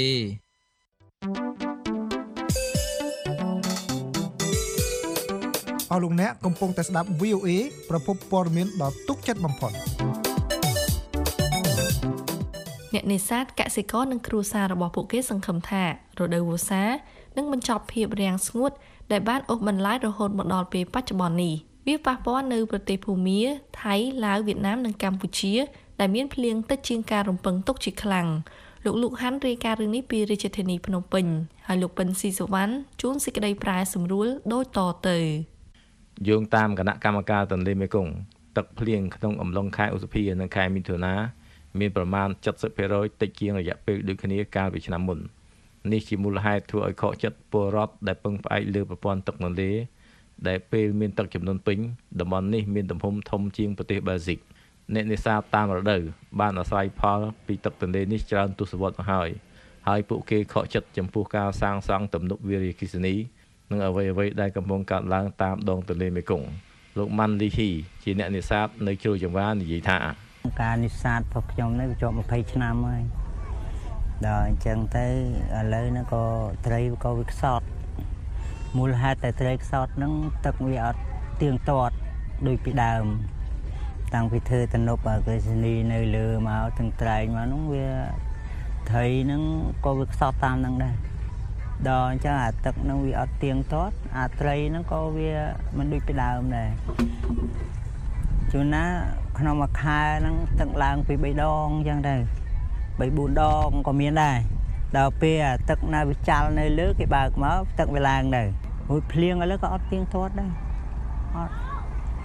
អស់លោកអ្នកកំពុងតែស្ដាប់ V O A ប្រភពព័ត៌មានដ៏ទុកចិត្តបំផុតអ្នកនេសាទកសិករនិងគ្រួសាររបស់ពួកគេសង្ឃឹមថារដូវវស្សានឹងបញ្ចប់ភាពរាំងស្ងួតដែលបានអូសបន្លាយរហូតមកដល់ពេលបច្ចុប្បន្ននេះវាប៉ះពាល់នៅប្រទេសភូមាថៃឡាវវៀតណាមនិងកម្ពុជាដែលមានភ្លៀងតិចជាងការរំពឹងទុកជាខ្លាំងលោកលោកហាន់រាយការណ៍រឿងនេះពីរាជធានីភ្នំពេញហើយលោកពិនស៊ីសវណ្ណជួនសេចក្តីប្រែសម្រួលដូចតទៅយោងតាមគណៈកម្មការទន្លេមេគង្គទឹកភ្លៀងក្នុងអំឡុងខែឧសភានិងខែមិថុនាមានប្រមាណ เจ็ดสิบភាគរយ តិចជាងរយៈពេលដូចគ្នាកាលពីឆ្នាំមុននេះជាមូលហេតុធ្វើឲ្យខកចិត្តពលរដ្ឋដែលពឹងផ្អែកលើប្រព័ន្ធទឹកទន្លេដែលពេលមានទឹកចំនួនពេញតំបន់នេះមានទំហំធំជាងប្រទេសបាល់ស៊ីកអ្នកនេសាទតាមរដូវបានអាស្រ័យផលពីទឹកទន្លេនេះច្រើនទសវត្សរ៍មកហើយហើយពួកគេខកចិត្តចំពោះការសាងសង់ទំនប់វារីអគ្គិសនីនិងអ្វីៗដែលកំពុងកើតឡើងតាមដងទន្លេមេគង្គលោកម៉ាន់លីហ៊ីជាអ្នកនេសាទនៅជ្រោយចង្វានិយាយថាការនេសាទរបស់ខ្ញុំនេះជាប់ยี่สิบឆ្នាំហើយដល់អញ្ចឹងទៅឥឡូវនេះក៏ត្រីក៏វាខ្សត់មូលហេតុតែត្រីខ្សត់ហ្នឹងទឹកវាអត់ទៀងទាត់ដូចពីដើមតាំងពីធ្វើទំនប់អគ្គិសនីនៅលើមកទាំងត្រែងមកហ្នឹងវាត្រីហ្នឹងក៏វាខ្សត់តាមហ្នឹងដែរដល់អញ្ចឹងអាទឹកហ្នឹងវាអត់ទៀងទាត់អាត្រីហ្នឹងក៏វាមិនដូចពីដើមដែរជួនណាក្នុងមួយខែហ្នឹងទឹកឡើងពីបីដងអញ្ចឹងទៅបីបួនដងក៏មានដែរដល់ពេលអាទឹកណាវាចាល់នៅលើគេបើកមកទឹកវាឡើងទៅមួយភ្លៀងឥឡូវក៏អត់ទៀងទាត់ដែរអត់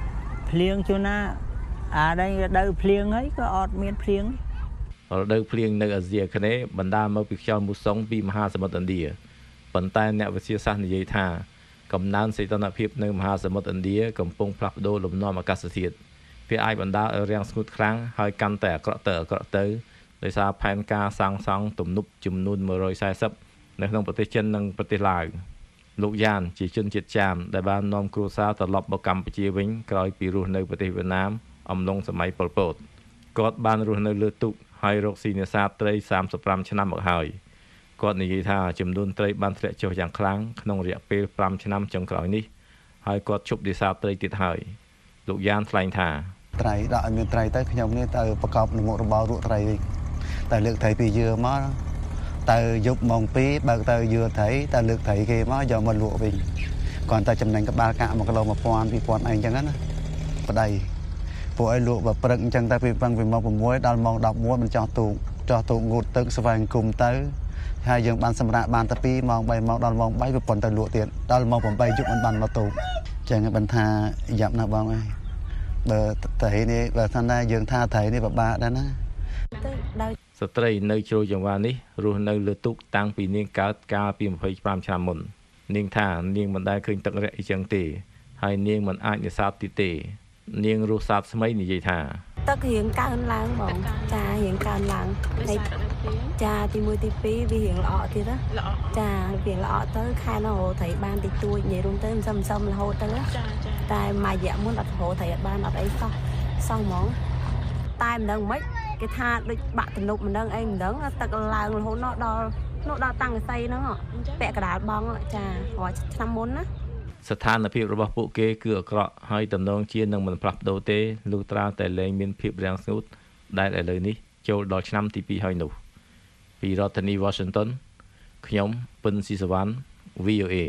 ភ្លៀងជួនណាអាđâyដៅភ្លៀងហើយក៏អត់មានភ្លៀងរដូវភ្លៀងនៅអាស៊ីអាគ្នេយ៍បណ្ដាលមកពីខ្យល់មូសុងពីមហាសមុទ្រឥណ្ឌាប៉ុន្តែអ្នកវិទ្យាសាស្ត្រនិយាយថាកំណើនសីតុណ្ហភាពនៅមហាសមុទ្រឥណ្ឌាកំពុងផ្លាស់ប្ដូរលំនាំអាកាសធាតុវាអាចបណ្ដាលឲ្យរាំងស្ងួតខ្លាំងហើយកាន់តែអាក្រក់ទៅអាក្រក់ទៅដោយសារផែនការសាងសង់ទំនប់ចំនួនone hundred fortyនៅក្នុងប្រទេសចិននិងប្រទេសឡាវលោកយ៉ានជាជនជាតិចាមដែលបាននាំគ្រួសារត្រឡប់មកកម្ពុជាវិញក្រោយពីរស់នៅប្រទេសវៀតណាមអំឡុងសម័យប៉ុលពតគាត់បានរស់នៅលើទូកហើយរកស៊ីនេសាទត្រីthirty-fiveឆ្នាំមកហើយគាត់និយាយថាចំនួនត្រីបានធ្លាក់ចុះយ៉ាងខ្លាំងក្នុងរយៈពេលfiveឆ្នាំចុងក្រោយនេះហើយគាត់ឈប់នេសាទត្រីទៀតហើយលោកយ៉ានថ្លែងថាត្រីដាក់ឲ្យមានត្រីទៅខ្ញុំនេះទៅប្រកបនឹងមុខរបររកត្រីវិញតែលើកត្រីពីយើមកទៅយប់ម៉ោងtwoបើកទៅយើត្រីតែលើកត្រីគេមកយកមកលក់វិញគាត់តែចំណេញក្បាលកាក់oneគីឡូone thousand two thousandអីចឹងណាប្តីពួកឲ្យលក់បើព្រឹកអញ្ចឹងតែពីប៉ឹងពីម៉ោងsixដល់ម៉ោងelevenមិនចោះទូកចោះទូកងូតទឹកស្វែងគុំទៅហើយយើងបានសម្រាប់បានតែtwoម៉ោងthreeម៉ោងដល់ម៉ោងthreeវាប៉ុនទៅលក់ទៀតដល់ម៉ោងeightយប់មិនបានមកទូកចឹងបានថាយ៉ាប់ណាស់បងអើយបើត្រីនេះបើថាណាយើងថាត្រីនេះពិបាកដែរណាស្ត្រីនៅជ្រោយចង្វានេះរស់នៅលើទូកតាំងពីនាងកើតកាលពីtwenty-fiveឆ្នាំមុននាងថានាងមិនដែលឃើញទឹករយៈអីចឹងទេហើយនាងមិនអាចនេសាទទៀតទេនាងរស់សាទស្មីនិយាយថាទឹករៀងកើនឡើងបងចារៀងកើនឡើងហើយចាទីoneទីtwoវារៀងល្អទៀតណាចារៀងល្អទៅខែនោះត្រីបានតិចតួចនិយាយរួមទៅមិនសមរហូតទៅតែមួយរយៈមុនអត់រហូតត្រីអត់បានអត់អីសោះសោះហ្មងតែមិនដឹងមិនគេថាដូចបាក់ទំនប់មិនដឹងអីមិនដឹងទឹកឡើងរហូតនោះដល់នោះដល់តាំងកសីហ្នឹងពាក់កណ្ដាលបងចារាល់ឆ្នាំមុនណាស្ថានភាពរបស់ពួកគេគឺអាក្រក់ហើយតំណងជានឹងមិនផ្លាស់ប្ដូរទេលុះត្រាតែលែងមានភាពរាំងស្ងួតដែលឥឡូវនេះចូលដល់ឆ្នាំទីtwoហើយនោះពីរដ្ឋធានី Washington ខ្ញុំពិនស៊ីសវណ្ណ V O A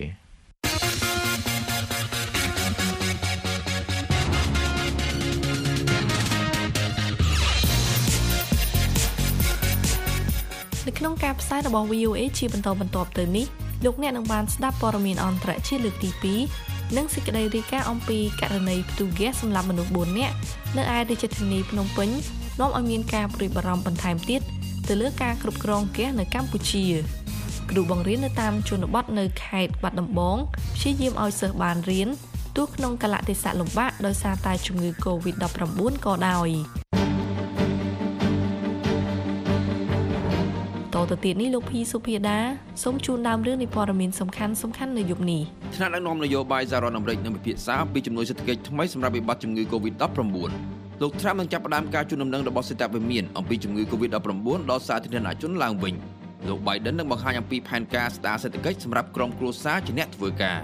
នៅក្នុងការផ្សាយរបស់ V O A ជាបន្តបន្ទាប់ទៅនេះលោកអ្នកនឹងបានស្ដាប់ព័ត៌មានអន្តរជាតិលើកទីtwoនិងសេចក្តីរាយការណ៍អំពីករណីផ្ទុះហ្គាសសម្លាប់មនុស្សfourនាក់នៅឯរាជធានីភ្នំពេញនាំឲ្យមានការព្រួយបារម្ភបន្ថែមទៀតទៅលើការគ្រប់គ្រងហ្គាសនៅកម្ពុជាគ្រូបង្រៀននៅតាមជនបទនៅខេត្តបាត់ដំបងព្យាយាមឲ្យសិស្សបានរៀនទោះក្នុងកាលៈទេសៈលំបាកដោយសារតែជំងឺ COVID nineteen ក៏ដោយតទៅទៀតនេះលោកភីសុភាដាសូមជូនដើមរឿងនៃព័ត៌មានសំខាន់សំខាន់នៅយប់នេះថ្នាក់ដឹកនាំនយោបាយសហរដ្ឋអាមេរិកនឹងពិភាក្សាពីជំនួយសេដ្ឋកិច្ចថ្មីសម្រាប់វិបត្តិជំងឺ COVID nineteen លោក Trump នឹងចាប់ផ្ដើមការជូនដំណឹងរបស់សេដ្ឋវិមានអំពីជំងឺ COVID nineteen ដល់សាធារណជនឡើងវិញលោក Biden នឹងបង្ហាញអំពីផែនការស្ដារសេដ្ឋកិច្ចសម្រាប់ក្រុមគ្រួសារជាអ្នកធ្វើការ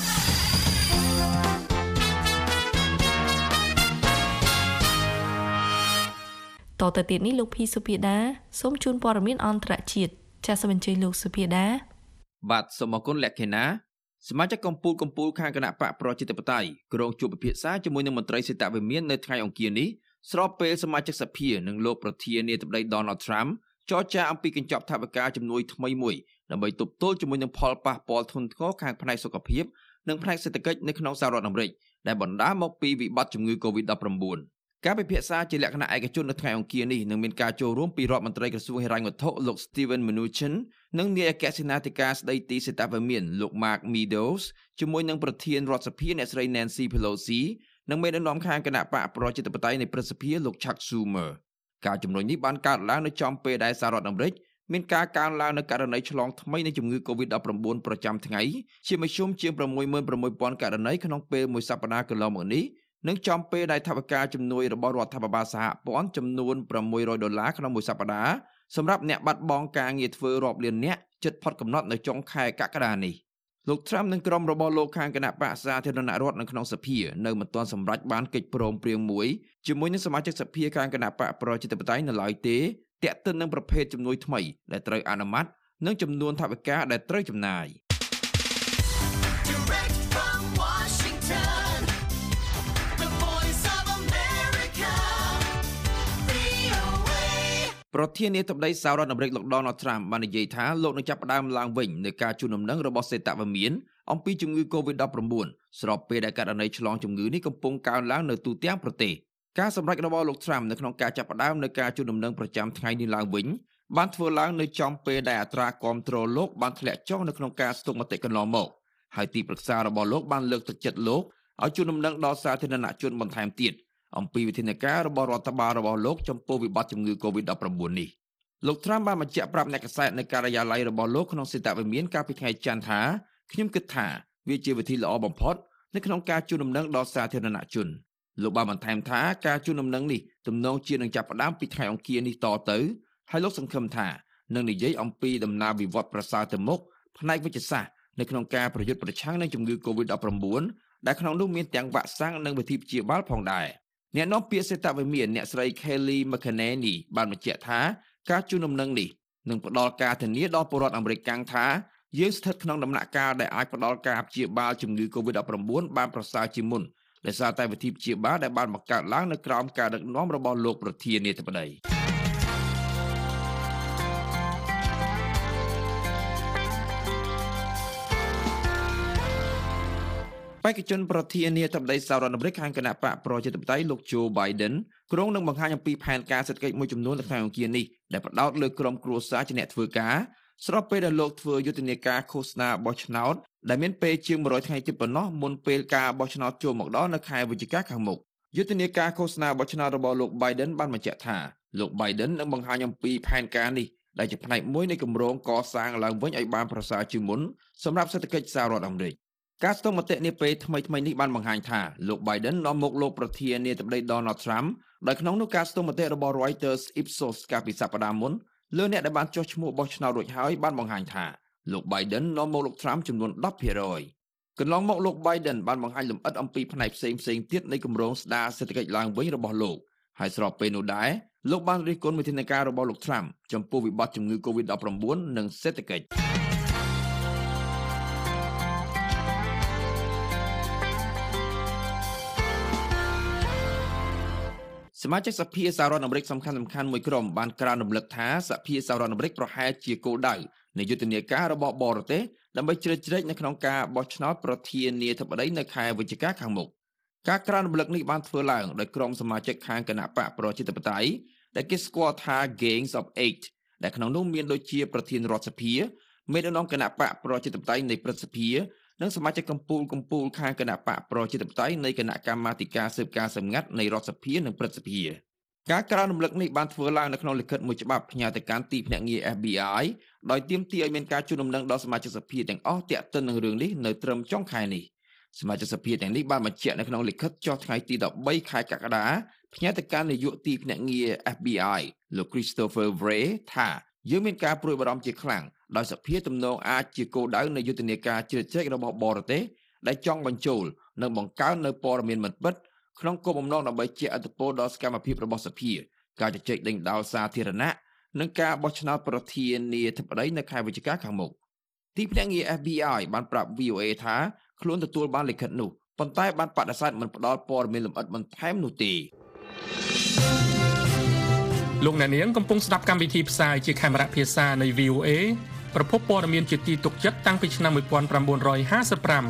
តទៅទៀតនេះលោកភីសុភាដាសូមជូនព័ត៌មានអន្តរជាតិចាសសូមអញ្ជើញលោកសុភាដាបាទសូមអរគុណលក្ខិណាសមាជិកកម្ពុជាកម្ពុជាខាងគណៈបកប្រជាធិបតេយ្យក្រុងជួបពិភាក្សាជាមួយនឹងមន្ត្រីសេដ្ឋវិមាននៅថ្ងៃអង្គារនេះស្របពេលសមាជិកសភានិងលោកប្រធានាធិបតី Donald Trump ចរចាអំពីកញ្ចប់ថវិកាជំនួយថ្មីមួយដើម្បីទប់ទល់ជាមួយនឹងផលប៉ះពាល់ធ្ងន់ធ្ងរខាងផ្នែកសុខភាពនិងផ្នែកសេដ្ឋកិច្ចនៅក្នុងសហរដ្ឋអាមេរិកដែលបណ្ដាលមកពីវិបត្តិជំងឺ COVID nineteenការពិភាក្សាជាលក្ខណៈឯកជននៅថ្ងៃអង្គារនេះនឹងមានការចូលរួមពីរដ្ឋមន្ត្រីក្រសួងហិរញ្ញវត្ថុលោក Steven Mnuchin និងនាយអគ្គសេនាធិការស្ដីទីសេដ្ឋវិមានលោក Mark Meadows ជាមួយនឹងប្រធានរដ្ឋសភាអ្នកស្រី Nancy Pelosi និងមេដឹកនាំខាងគណៈបកប្រជាធិបតេយ្យនៃព្រឹទ្ធសភាលោក Chuck Schumer ការជំនុំនេះបានកើតឡើងនៅចំពេលដែលសហរដ្ឋអាមេរិកមានការកើនឡើងនូវករណីឆ្លងថ្មីនៃជំងឺ COVID nineteen ប្រចាំថ្ងៃជាមធ្យមជាងsix thousand six hundredករណីក្នុងពេលមួយសប្តាហ៍កន្លងមកនេះនឹងចំពេលដែលថវិកាជំនួយរបស់រដ្ឋាភិបាលសហព័ន្ធចំនួនsix hundredដុល្លារក្នុងមួយសប្តាហ៍សម្រាប់អ្នកបាត់បង់ការងារធ្វើរាប់លានអ្នកជិតផុតកំណត់នៅចុងខែកក្កដានេះលោក Trump និងក្រុមរបស់លោកខាងគណៈបកសាធារណរដ្ឋនៅក្នុងសភានៅមិនទាន់សម្រេចបានកិច្ចព្រមព្រៀងមួយជាមួយនឹងសមាជិកសភាខាងគណៈបកប្រជាធិបតេយ្យនៅឡើយទេទាក់ទិននឹងប្រភេទជំនួយថ្មីដែលត្រូវអនុម័តនិងចំនួនថវិកាដែលត្រូវចំណាយប្រធានាធិបតីសហរដ្ឋអាមេរិកលោក Donald Trump បាននិយាយថាលោកនឹងចាប់ផ្ដើមឡើងវិញនៃការជូនដំណឹងរបស់សេដ្ឋវិមានអំពីជំងឺ កូវីដ ដប់ប្រាំបួន ស្របពេលដែលករណីឆ្លងជំងឺនេះកំពុងកើនឡើងនៅទូទាំងប្រទេសការសម្រេចរបស់លោក Trump នៅក្នុងការចាប់ផ្ដើមនៃការជួបដំណឹងប្រចាំថ្ងៃនេះឡើងវិញបានធ្វើឡើងនៅចំពេលដែលអត្រាគាំទ្រលោកបានធ្លាក់ចុះនៅក្នុងការស្ទង់មតិកន្លងមកហើយទីប្រឹក្សារបស់លោកបានលើកទឹកចិត្តលោកឲ្យជួបដំណឹងដល់សាធារណជនបន្ថែមទៀតអំពីវិធានការរបស់រដ្ឋបាលរបស់លោកចំពោះវិបត្តិជំងឺ កូវីដ ដប់ប្រាំបួន នេះលោក Trump បានបញ្ជាក់ប្រាប់អ្នកកាសែតនៅការិយាល័យរបស់លោកក្នុងសេតវិមានកាលពីថ្ងៃច័ន្ទថាខ្ញុំគិតថាវាជាវិធីល្អបំផុតនៅក្នុងការជួបដំណឹងដល់សាធារណជនលោកបានបន្ថែមថាការជួបដំណឹងនេះទំនងជានឹងចាប់ផ្ដើមពីថ្ងៃអង្គារនេះតទៅហើយលោកសង្ឃឹមថានឹងនិយាយអំពីដំណើរវិវត្តប្រសើរទៅមុខផ្នែកវិទ្យាសាស្ត្រនៅក្នុងការប្រយុទ្ធប្រឆាំងនឹងជំងឺ កូវីដ ដប់ប្រាំបួន ដែលក្នុងនោះមានទាំងវ៉ាក់សាំងនិងវិធីព្យាបាលផងដែរអ្នកនាំពាក្យសេតវិមានអ្នកស្រី Kelly McEnany បានបញ្ជាក់ថាការជួបដំណឹងនេះនឹងផ្ដល់ការធានាដល់ពលរដ្ឋអាមេរិកកាំងថាយើងស្ថិតក្នុងដំណាក់កាលដែលអាចផ្ដល់ការព្យាបាលជំងឺ កូវីដ ដប់ប្រាំបួន បានប្រសើរជាងមុនដោយសារតែវិធីព្យាបាលដែលបានបង្កើតឡើងនៅក្រោមការដឹកនាំរបស់លោកប្រធានាធិបតីបេក្ខជនប្រធានាធិបតីសហរដ្ឋអាមេរិកខាងគណៈបកប្រជាធិបតេយ្យលោក Joe Biden គ្រងនឹងបង្ហាញអំពីផែនការសេដ្ឋកិច្ចមួយចំនួននៅថ្ងៃអង្គារនេះដែលផ្ដោតលើក្រុមគ្រួសារជាអ្នកធ្វើការស្របពេលដែលលោកធ្វើយុទ្ធនាការឃោសនាបោះឆ្នោតដែលមានពេលជាងមួយរយថ្ងៃទៀតប៉ុណ្ណោះមុនពេលការបោះឆ្នោតចូលមកដល់នៅខែវិច្ឆិកាខាងមុខយុទ្ធនាការឃោសនាបោះឆ្នោតរបស់លោក Biden បានបញ្ជាក់ថាលោក Biden នឹងបង្ហាញអំពីផែនការនេះដែលជាផ្នែកមួយនៃគម្រោងកសាងឡើងវិញឲ្យបានប្រសើរជាងមុនសម្រាប់សេដ្ឋកិច្ចសហរដ្ឋអាមេរិកការស្ទង់មតិនាពេលថ្មីៗនេះបានបង្ហាញថាលោក Biden នាំមុខលោកប្រធានាធិបតី Donald Trump ដោយក្នុងនោះការស្ទង់មតិរបស់ Reuters Ipsos កាលពីសប្តាហ៍មុនលើអ្នកដែលបានចុះឈ្មោះបោះឆ្នោតរួចហើយបានបង្ហាញថាលោក Biden នាំមុខលោក Trump ចំនួន ដប់ភាគរយ កន្លងមកលោក Biden បានបង្ហាញលម្អិតអំពីផ្នែកផ្សេងៗទៀតនៃគម្រោងស្ដារសេដ្ឋកិច្ចឡើងវិញរបស់លោកហើយស្របពេលនោះដែរលោកបានរិះគន់វិធានការរបស់លោក Trump ចំពោះវិបត្តិជំងឺ កូវីដ ដប់ប្រាំបួន និងសេដ្ឋកិច្ចសមាជិកសភាសហរដ្ឋអាមេរិកសំខាន់ៗមួយក្រុមបានក្រើនរំលឹកថាសភាសហរដ្ឋអាមេរិកប្រហែលជាគោលដៅនៃយុទ្ធនាការរបស់បរទេសដើម្បីជ្រៀតជ្រែកនៅក្នុងការបោះឆ្នោតប្រធានាធិបតីនៅខែវិច្ឆិកាខាងមុខការក្រើនរំលឹកនេះបានធ្វើឡើងដោយក្រុមសមាជិកខាងគណៈបកប្រជាធិបតេយ្យដែលគេស្គាល់ថា Gangs of Eight ដែលក្នុងនោះមានដូចជាប្រធានរដ្ឋសភាមេដឹកនាំគណៈបកប្រជាធិបតេយ្យនៃព្រឹទ្ធសភានិងសមាជិកកម្ពុជាកម្ពុជាខាងគណៈបកប្រជាធិបតេយ្យនៃគណៈកម្មាធិការស៊ើបការសម្ងាត់នៃរដ្ឋសភានិងព្រឹទ្ធសភាការក្រើនរំលឹកនេះបានធ្វើឡើងនៅក្នុងលិខិតមួយច្បាប់ផ្ញើទៅកាន់ទីភ្នាក់ងារ F B I ដោយទាមទារឲ្យមានការជួបដំណឹងដល់សមាជិកសភាទាំងអស់ទាក់ទិននឹងរឿងនេះនៅត្រឹមចុងខែនេះសមាជិកសភាទាំងនេះបានបញ្ជាក់នៅក្នុងលិខិតចុះថ្ងៃទីដប់បីខែកក្កដាផ្ញើទៅកាន់នាយកទីភ្នាក់ងារ F B I លោក Christopher Wray ថាយើងមានការព្រួយបារម្ភជាខ្លាំងដោយសភាទំនងអាចជាគោលដៅនៃយុទ្ធនាការជ្រៀតជ្រែករបស់បរទេសដែលចង់បញ្ចូលនិងបង្កើននៅព័ត៌មានមិនពិតក្នុងគោលបំណងដើម្បីជះឥទ្ធិពលដល់សកម្មភាពរបស់សភាការជជែកដេញដោលសាធារណៈនិងការបោះឆ្នោតប្រធានាធិបតីនៅខែវិច្ឆិកាខាងមុខទីភ្នាក់ងារ F B I បានប្រាប់ V O A ថាខ្លួនទទួលបានលិខិតនោះប៉ុន្តែបានបដិសេធមិនផ្ដល់ព័ត៌មានលម្អិតបន្ថែមនោះទេលោកអ្នកនាងកំពុងស្ដាប់កម្មវិធីផ្សាយជាខេមរៈភាសានៃ V O A ប្រភពព័ត៌មានជាទីទុកចិត្តតាំងពីឆ្នាំnineteen fifty-five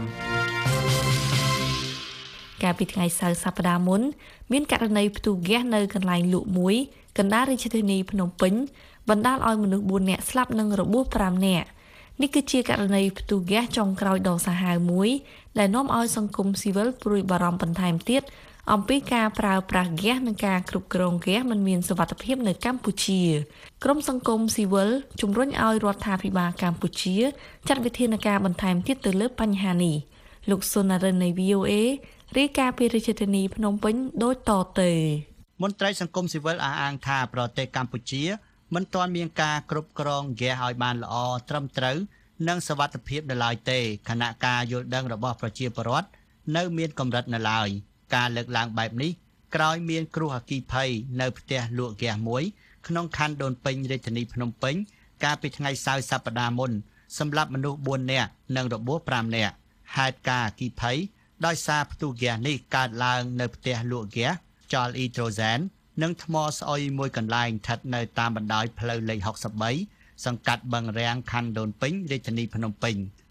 កាលពីថ្ងៃសៅរ៍សប្តាហ៍មុនមានករណីផ្ទុះហ្គាសនៅកន្លែងលក់មួយកណ្ដាលរាជធានីភ្នំពេញបណ្ដាលឲ្យមនុស្សfourនាក់ស្លាប់និងរបួសfiveនាក់នេះគឺជាករណីផ្ទុះហ្គាសចុងក្រោយដ៏សាហាវមួយដែលនាំឲ្យសង្គមស៊ីវិលព្រួយបារម្ភបន្ថែមទៀតអំពីការប្រើប្រាស់ហ្គាសនិងការគ្រប់គ្រងហ្គាសមិនមានសុវត្ថិភាពនៅកម្ពុជាក្រុមសង្គមស៊ីវិលជំរុញឲ្យរដ្ឋាភិបាលកម្ពុជាចាត់វិធានការបន្ថែមទៀតទៅលើបញ្ហានេះលោកសុនរិននៃ V O A រាយការណ៍ពីរាជធានីភ្នំពេញដូចតទៅមន្ត្រីសង្គមស៊ីវិលអះអាងថាប្រទេសកម្ពុជាមិនទាន់មានការគ្រប់គ្រងហ្គាសឲ្យបានល្អត្រឹមត្រូវនិងសុវត្ថិភាពនៅឡើយទេខណៈការយល់ដឹងរបស់ប្រជាពលរដ្ឋនៅមានកម្រិតនៅឡើយការលើកឡើងបែបនេះក្រោយមានគ្រោះអគ្គិភ័យនៅផ្ទះលក់ហ្គាសមួយក្នុងខណ្ឌដូនពេញរាជធានីភ្នំពេញកាលពីថ្ងៃសៅរ៍សប្តាហ៍មុនសម្រាប់មនុស្សfourនាក់និងរបួសfiveនាក់ហេតុការណ៍អគ្គិភ័យដោយសារផ្ទុះហ្គាសនេះកើតឡើងនៅផ្ទះលក់ហ្គាសខ្យល់អ៊ីដ្រូសែននិងថ្មស្អុយមួយកន្លែងស្ថិតនៅតាមបណ្ដោយផ្លូវលេខsixty-threeសង្កាត់បឹងរាំងខណ្ឌដូនពេញរាជធានីភ្នំពេញ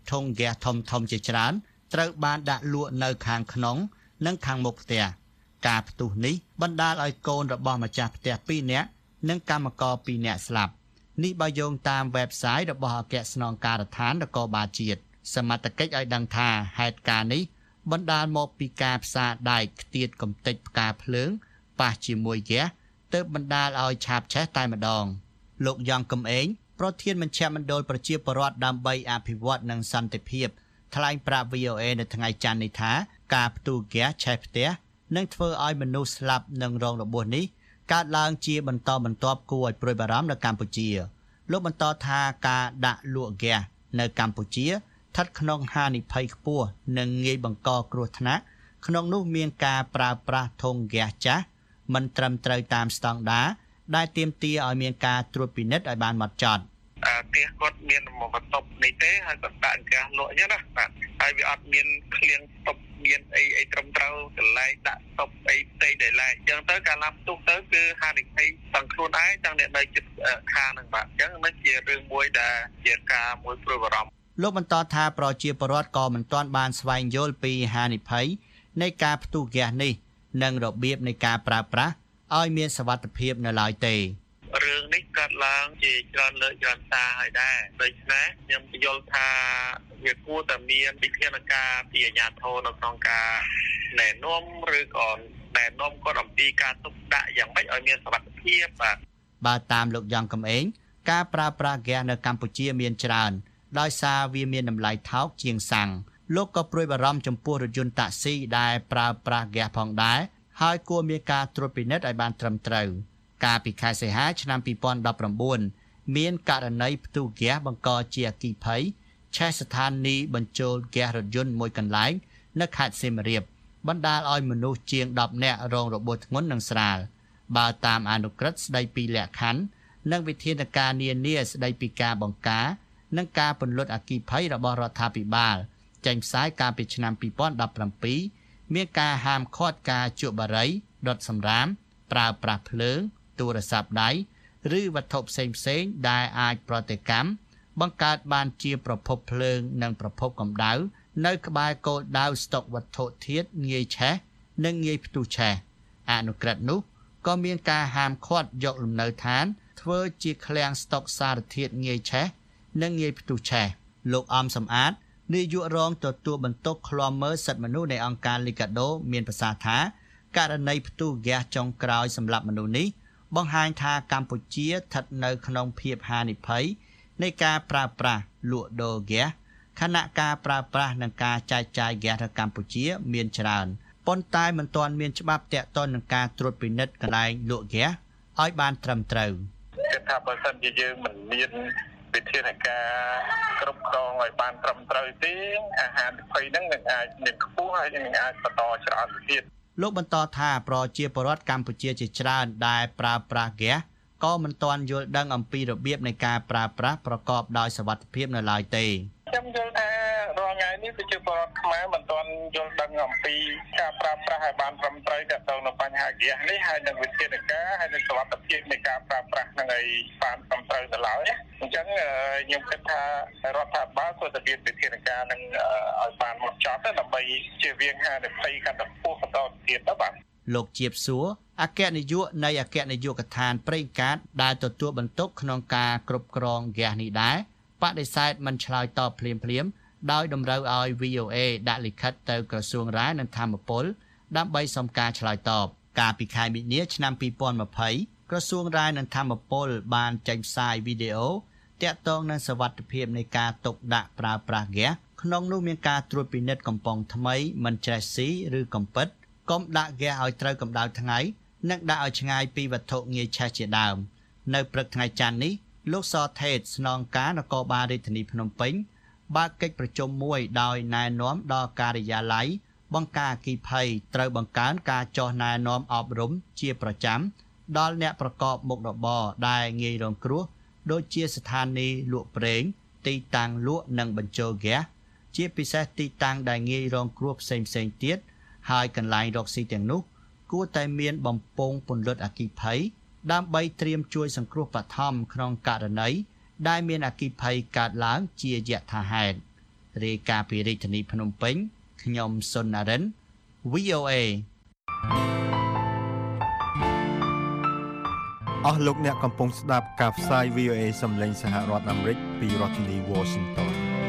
ធុងហ្គាសធំធំជាច្រើនត្រូវបានដាក់លក់នៅខាងក្នុងនិងខាងមុខផ្ទះការផ្ទុះនេះបណ្ដាលឲ្យកូនរបស់ម្ចាស់ផ្ទះពីរនាក់និងកម្មករពីរនាក់ស្លាប់នេះបើយោងតាម website របស់អគ្គស្នងការដ្ឋាននគរបាលជាតិសមត្ថកិច្ចឲ្យដឹងថាហេតុការណ៍នេះបណ្ដាលមកពីការផ្សារដែកខ្ទាតកំទេចផ្កាភ្លើងប៉ះជាមួយហ្គាសទើបបណ្ដាលឲ្យឆាបឆេះតែម្ដងលោកយ៉ងកំឯងប្រធានមជ្ឈមណ្ឌលប្រជាពលរដ្ឋដើម្បីអភិវឌ្ឍនិងសន្តិភាពថ្លែងប្រាប់ វី អូ អេ នៅថ្ងៃច័ន្ទនេះថាការផ្ទុះហ្គាសឆេះផ្ទះនឹងធ្វើឲ្យមនុស្សស្លាប់និងរងរបួសនេះកើតឡើងជាបន្តបន្ទាប់គួរឲ្យព្រួយបារម្ភនៅកម្ពុជាលោកបន្តថាការដាក់លក់ហ្គាសនៅកម្ពុជាស្ថិតក្នុងហានិភ័យខ្ពស់និងងាយបង្កគ្រោះថ្នាក់ក្នុងនោះមានការប្រើប្រាស់ធុងហ្គាសចាស់មិនត្រឹមត្រូវតាមស្តង់ដារដែលទាមទារឲ្យមានការត្រួតពិនិត្យឲ្យបានហ្មត់ចត់អឺផ្ទះគាត់មានមកបន្ទប់នេះទេហើយគាត់ដាក់ហ្គាសលក់អញ្ចឹងណាបាទហើយវាអត់មានឃ្លៀងតុបមានអីអីត្រឹមត្រូវកន្លែងដាក់តុបអីផ្ទៃដែលឡែកអញ្ចឹងទៅការឡាំផ្ទុះទៅគឺហានិភ័យទាំងខ្លួនឯងទាំងអ្នកនៅជិតខាងហ្នឹងបាទអញ្ចឹងនេះជារឿងមួយដែលជាការមួយព្រួយបារម្ភលោកបន្តថាប្រជាពលរដ្ឋក៏មិនទាន់បានស្វែងយល់ពីហានិភ័យនៃការផ្ទុះហ្គាសនេះនិងរបៀបនៃការប្រើប្រាស់ឲ្យមានសុវត្ថិភាពនៅឡើយទេរឿងនេះកើតឡើងជាច្រើនលើកច្រើនសារហើយដែរដូច្នេះខ្ញុំយល់ថាវាគួរតែមានវិធានការពីអាជ្ញាធរនៅក្នុងការណែនាំឬក៏ណែនាំគាត់អំពីការទុកដាក់យ៉ាងម៉េចឲ្យមានសុវត្ថិភាពបាទបើតាមលោកយ៉ងកំឯងការប្រើប្រាស់ហ្គាសនៅកម្ពុជាមានច្រើនដោយសារវាមានតម្លៃថោកជាងសាំងលោកក៏ព្រួយបារម្ភចំពោះរថយន្តតាក់ស៊ីដែលប្រើប្រាស់ហ្គាសផងដែរហើយគួរមានការត្រួតពិនិត្យឲ្យបានត្រឹមត្រូវកាលពីខែសីហាឆ្នាំពីរពាន់ដប់ប្រាំបួនមានករណីផ្ទុះហ្គាសបង្កជាអគ្គិភ័យឆេះស្ថានីយ៍បញ្ចូលហ្គាសរថយន្តមួយកន្លែងនៅខេត្តសៀមរាបបណ្ដាលឲ្យមនុស្សជាងដប់នាក់រងរបួសធ្ងន់និងស្រាលបើតាមអនុក្រឹត្យស្ដីពីលក្ខខណ្ឌនិងវិធានការនានាស្ដីពីការបង្ការនិងការពន្លត់អគ្គិភ័យរបស់រដ្ឋាភិបាលចេញផ្សាយកាលពីឆ្នាំពីរពាន់ដប់ប្រាំពីរមានការហាមឃាត់ការជក់បារីដុតសម្រាមប្រើប្រាស់ភ្លើងទូរស័ព្ទដៃឬវត្ថុផ្សេងផ្សេងដែលអាចប្រតិកម្មបង្កើតបានជាប្រភពភ្លើងនិងប្រភពកម្ដៅនៅក្បែរគោលដៅស្តុកវត្ថុធាតុងាយឆេះនិងងាយផ្ទុះឆេះអនុក្រឹត្យនោះក៏មានការហាមឃាត់យកលំនៅឋានធ្វើជាឃ្លាំងស្តុកសារធាតុងាយឆេះនិងងាយផ្ទុះឆេះលោកអំសំអាតនាយករងទទួលបន្ទុកឃ្លាំមើលសិទ្ធិមនុស្សនៃអង្គការលីកាដូមានប្រសាសន៍ថាករណីផ្ទុះហ្គាសចុងក្រោយសម្រាប់មនុស្សនេះបង្ហាញថាកម្ពុជាស្ថិតនៅក្នុងភាពហានិភ័យនៃការប្រើប្រាស់លក់ដូរហ្គាសខណៈការប្រើប្រាស់និងការចែកចាយហ្គាសនៅកម្ពុជាមានច្រើនប៉ុន្តែមិនទាន់មានច្បាប់ទាក់ទងនឹងការត្រួតពិនិត្យកន្លែងលក់ហ្គាសឲ្យបានត្រឹមត្រូវគឺថាបើសិនជាយើងមិនមានវិធានការគ្រប់គ្រងឲ្យបានត្រឹមត្រូវទេអាហារនិភ័យហ្នឹងនឹងអាចមានខ្ពស់ហើយនឹងអាចបន្តច្រើនទៅទៀតលោកបន្តថាប្រជាពលរដ្ឋកម្ពុជាជាច្រើនដែលប្រើប្រាស់ហ្គាសក៏មិនទាន់យល់ដឹងអំពីរបៀបនៃការប្រើប្រាស់ប្រកបដោយសុវត្ថិភាពនៅឡើយទេខ្ញុំយល់ថារាល់ថ្ងៃនេះប្រជាពលរដ្ឋខ្មែរមិនទាន់យល់ដឹងអំពីការប្រើប្រាស់ឲ្យបានត្រឹមត្រូវទាក់ទងនឹងបញ្ហាហ្គាសនេះហើយនឹងវិធានការហើយនឹងសុវត្ថិភាពនៃការប្រើប្រាស់នឹងឲ្យបានត្រឹមត្រូវទៅឡើយអញ្ចឹងខ្ញុំគិតថារដ្ឋាភិបាលគួរតែមានវិធានការនឹងឲ្យបានហ្មត់ចត់ដើម្បីជៀសវាងហានិភ័យកាន់តែខ្ពស់បន្តទៀតទៅបាទលោកជាបសួរអគ្គនាយកនៃអគ្គនាយកដ្ឋានប្រេងកាតដែលទទួលបន្ទុកក្នុងការគ្រប់គ្រងហ្គាសនេះដែរបដិសេធមិនឆ្លើយតបភ្លាមៗដោយតម្រូវឲ្យ វី អូ អេ ដាក់លិខិតទៅក្រសួងរាយនិងធម្មពលដើម្បីសុំការឆ្លើយតបកាលពីខែមីនាឆ្នាំពីរពាន់ម្ភៃក្រសួងរាយនិងធម្មពលបានចេញផ្សាយវីដេអូទាក់ទងនឹងសុវត្ថិភាពនៃការទុកដាក់ប្រើប្រាស់ហ្គាសក្នុងនោះមានការត្រួតពិនិត្យកំប៉ុងថ្មីមិនច្រេះស៊ីឬកំពិតកុំដាក់ហ្គាសឲ្យត្រូវកម្ដៅថ្ងៃនិងដាក់ឲ្យឆ្ងាយពីវត្ថុងាយឆេះជាដើមនៅព្រឹកថ្ងៃច័ន្ទនេះលោកសថេតស្នងការនគរបាលរាជធានីភ្នំពេញបើកកិច្ចប្រជុំមួយដោយណែនាំដល់ការិយាល័យបង្ការអគ្គិភ័យត្រូវបង្កើនការចុះណែនាំអប់រំជាប្រចាំដល់អ្នកប្រកបមុខរបរដែលងាយរងគ្រោះដូចជាស្ថានីយ៍លក់ប្រេងទីតាំងលក់និងបញ្ចូលហ្គាសជាពិសេសទីតាំងដែលងាយរងគ្រោះផ្សេងៗទៀតហើយកន្លែងរកស៊ីទាំងនោះគួរតែមានបំពង់ពន្លត់អគ្គិភ័យដើម្បីត្រៀមជួយសង្គ្រោះបឋមក្នុងករណីដែលមានអគ្គិភ័យកើតឡើងជាយថាហេតុរាយការណ៍ពីរាជធានីភ្នំពេញខ្ញុំសុនណារិន V O A អស់លោកអ្នកកំពុងស្ដាប់ការផ្សាយ V O A សំឡេងសហរដ្ឋអាមេរិកពីរដ្ឋធានី Washington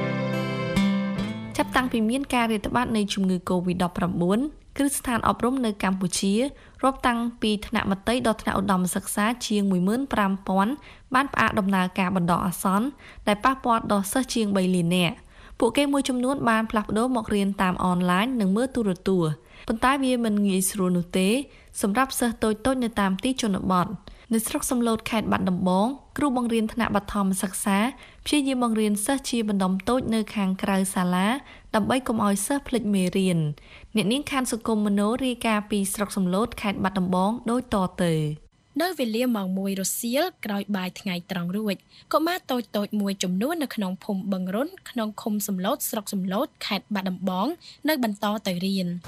ចាប់តាំងពីមានការរាតត្បាតនៃជំងឺ COVID ដប់ប្រាំបួន គ្រឹះស្ថានអប់រំនៅកម្ពុជារាប់តាំងពីថ្នាក់មត្តេយ្យដល់ថ្នាក់ឧត្តមសិក្សាជាង មួយម៉ឺនប្រាំពាន់ បានផ្អាកដំណើរការបណ្ដោះអាសន្នដែលប៉ះពាល់ដល់សិស្សជាង បីលាននាក់ ពួកគេមួយចំនួនបានផ្លាស់ប្ដូរមករៀនតាមអនឡាញនិងមើលទូរទស្សន៍ប៉ុន្តែវាមិនងាយស្រួលនោះទេសម្រាប់សិស្សតូចៗនៅតាមទីជនបទនៅស្រុកសំឡូតខេត្តបាត់ដំបងគ្រូបង្រៀនថ្នាក់បឋមសិក្សាព្យាយាមបង្រៀនសិស្សជាបណ្ដុំតូចនៅខាងក្រៅសាលាដើម្បីកុំឲ្យសិស្សភ្លេចមេរៀនអ្នកនាងខានសុគមមនោរាយការណ៍ពីស្រុកសំឡូតខេត្តបាត់ដំបងដូចតទៅនៅវេលាម៉ោងមួយរសៀលក្រោយបាយថ្ងៃត្រង់រួចកុមារតូចតូចមួយចំនួននៅក្នុងភូមិបឹងរុនក្នុងឃុំសំឡូតស្រុកសំឡូតខេត្តបាត់ដំបងនៅបន្តទៅរៀន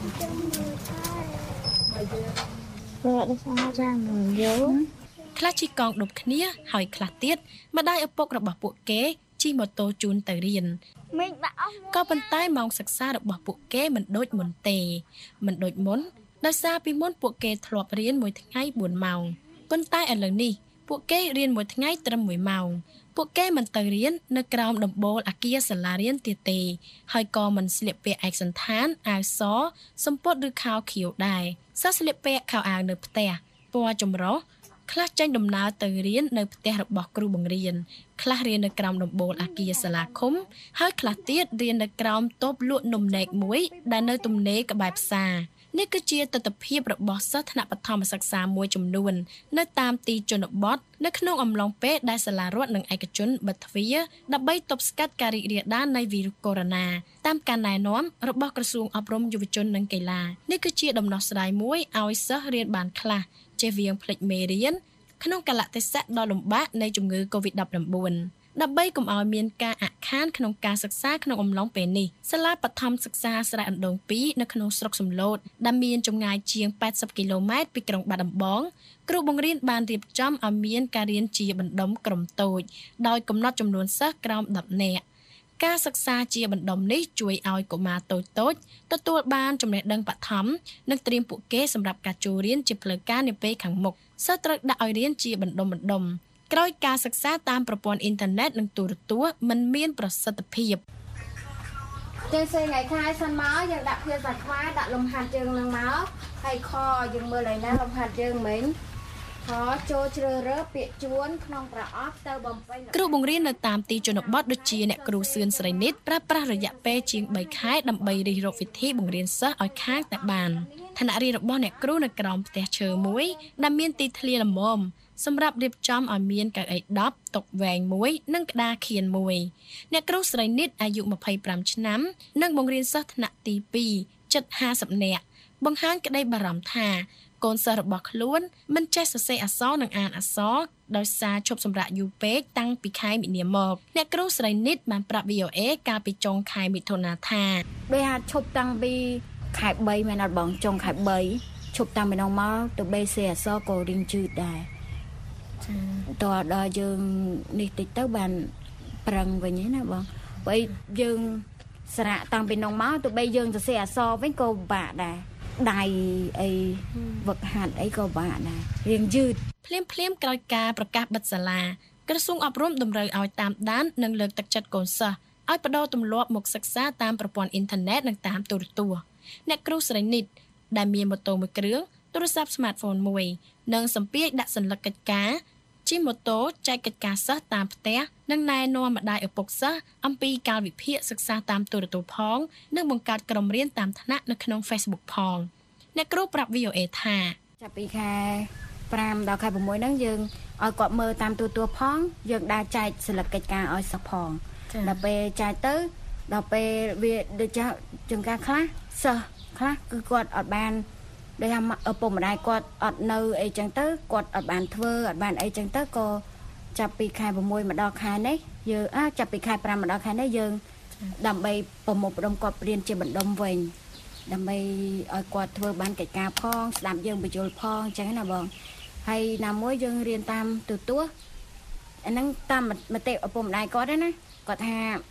ខ្លះជិះកង់ដប់គ្នាហើយខ្លះទៀតម្ដាយឪពុករបស់ពួកគេជិះម៉ូតូជូនទៅរៀនក៏ប៉ុន្តែម៉ោងសិក្សារបស់ពួកគេមិនដូចមុនទេមិនដូចមុនដោយសារពីមុនពួកគេធ្លាប់រៀនមួយថ្ងៃបួនម៉ោងប៉ុន្តែឥឡូវនេះពួកគេរៀនមួយថ្ងៃត្រឹមមួយម៉ោងពួកគេមិនទៅរៀននៅក្រោមដំបូលអគារសាលារៀនទៀតទេហើយក៏មិនស្លៀកពាក់ឯកសណ្ឋានអាវសសំពត់ឬខោខៀវដែរសិស្សស្លៀកពាក់ខោអាវនៅផ្ទះពណ៌ចម្រុះខ្លះចេញដំណើរទៅរៀននៅផ្ទះរបស់គ្រូបង្រៀនខ្លះរៀននៅក្រោមដំបូលអគារសាលាឃុំហើយខ្លះទៀតរៀននៅក្រោមតូបលក់នំនែកមួយដែលនៅទំនេរក្បែរផ្សារនេះគឺជាទស្សនវិជ្ជារបស់សិស្សថ្នាក់បឋមសិក្សាមួយចំនួននៅតាមទីជនបទនៅក្នុងអំឡុងពេលដែលសាលារដ្ឋនិងឯកជនបិទទ្វារដើម្បីទប់ស្កាត់ការរីករាលដាលនៃវីរុសកូវីដ -តាមការណែនាំរបស់ក្រសួងអប់រំយុវជននិងកីឡានេះគឺជាដំណោះស្រាយមួយឲ្យសិស្សរៀនបានខ្លះជៀសវាងភ្លេចមេរៀនក្នុងកាលៈទេសៈដ៏លំបាកនៃជំងឺ COVID ដប់ប្រាំបួន ដើម្បីកុំឲ្យមានការអាក់ខានក្នុងការសិក្សាក្នុងអំឡុងពេលនេះសាលាបឋមសិក្សាស្រែអណ្ដូងពីរនៅក្នុងស្រុកសំឡូតដែលមានចម្ងាយជាងប៉ែតសិបគីឡូម៉ែត្រពីក្រុងបាត់ដំបងគ្រូបង្រៀនបានរៀបចំឲ្យមានការរៀនជាបណ្ដុំក្រុមតូចដោយកំណត់ចំនួនសិស្សក្រោមដប់នាក់ការសិក្សាជាបណ្ដុំនេះជួយឲ្យកុមារតូចៗទទួលបានចំណេះដឹងបឋមនិងត្រៀមពួកគេសម្រាប់ការចូលរៀនជាផ្លូវការនាពេលខាងមុខសិស្សត្រូវដាក់ឲ្យរៀនជាបណ្ដុំបណ្ដុំក្រោយការសិក្សាតាមប្រព័ន្ធអ៊ីនធឺណិតនិងទូរទស្សន៍មិនមានប្រសិទ្ធភាពចេះសេថ្ងៃខែសិនមកយើងដាក់ភាសាខ្មែរដាក់លំហាត់ជើងនឹងមកហើយខយើងមើលឯណាលំហាត់ជើងមិញខចូលជ្រើសរើសពាក្យជួនក្នុងប្រអប់ទៅបំពេញគ្រូបង្រៀននៅតាមទីជនបទដូចជាអ្នកគ្រូសឿនស្រីនិតប្រើប្រាស់រយៈពេលជាងបីខែដើម្បីរិះរកវិធីបង្រៀនសិស្សឲ្យខាងតែបានឋានៈរៀនរបស់អ្នកគ្រូនៅក្រោមផ្ទះឈើមួយដែលមានទីធ្លាល្មមសម្រាប់រៀបចំឲ្យមានកៅអីដប់តុវែងមួយនិងក្តារខៀនមួយអ្នកគ្រូស្រីនិតអាយុម្ភៃប្រាំឆ្នាំនិងបង្រៀនសិស្សថ្នាក់ទីពីរជិតហាសិបនាក់បង្ហាញក្តីបារម្ភថាកូនសិស្សរបស់ខ្លួនមិនចេះសរសេរអក្សរនិងអានអក្សរដោយសារឈប់សម្រាកយូរពេកតាំងពីខែមីនាមកអ្នកគ្រូស្រីនិតបានប្រាប់ V O A កាលពីចុងខែមិថុនាថាបីហាត់ឈប់តាំងពីខែបីមែនអត់បងចុងខែបីឈប់តាំងពីនោះមកទៅបេសេអក្សរក៏រៀងជឿដែរតើដល់យើងនេះតិចទៅបានប្រឹងវិញណាបងបើយើងស្រៈតាំងពីនោះមកទៅបីយើងសរសេរអក្សរវិញក៏ពិបាកដែរដៃអីវឹកហាត់អីក៏ពិបាកដែររៀងយឺតភ្លាមភ្លាមក្រោយការប្រកាសបិទសាលាក្រសួងអប់រំតម្រូវឲ្យតាមដាននិងលើកទឹកចិត្តកូនសិស្សឲ្យបដូរទម្លាប់មកសិក្សាតាមប្រព័ន្ធអ៊ីនធឺណិតនិងតាមទូរទស្សន៍អ្នកគ្រូស្រីនិតដែលមានម៉ូតូមួយគ្រឿងទូរស័ព្ទ smartphone មួយនិងសម្ពាធដាក់សញ្ញាកិច្ចការជិះម៉ូតូចែកកិច្ចការសិស្សតាមផ្ទះនិងណែនាំម្ដាយឪពុកសិស្សអំពីកាលវិភាគសិក្សាតាមទូរទស្សន៍ផងនិងបង្កើតក្រុមរៀនតាមថ្នាក់នៅក្នុង Facebook ផងអ្នកគ្រូប្រាប់ V O A ថាចាប់ពីខែប្រាំដល់ខែប្រាំមួយហ្នឹងយើងឲ្យគាត់មើលតាមទូរទស្សន៍ផងយើងដើរចែកសញ្ញាកិច្ចការឲ្យសិស្សផងដល់ពេលចែកទៅដល់ពេលវាដូចជាចង្ការខ្លះសិស្សខ្លះគឺគាត់អត់បានដោយថាឪពុកម្ដាយគាត់អត់នៅអីចឹងទៅគាត់អត់បានធ្វើអត់បានអីចឹងទៅក៏ចាប់ពីខែប្រាំមួយមកដល់ខែនេះយើងអាចាប់ពីខែប្រាំមកដល់ខែនេះយើងដើម្បីប្រមូលផ្ដុំគាត់រៀនជាបណ្ដុំវិញដើម្បីឲ្យគាត់ធ្វើបានកិច្ចការផងស្ដាប់យើងបញ្យល់ផងចឹងណាបងហើយណាមួយយើងរៀនតាមទូរទស្សន៍អាហ្នឹងតាមមតិឪពុកម្ដាយគាត់ណាគាត់ថា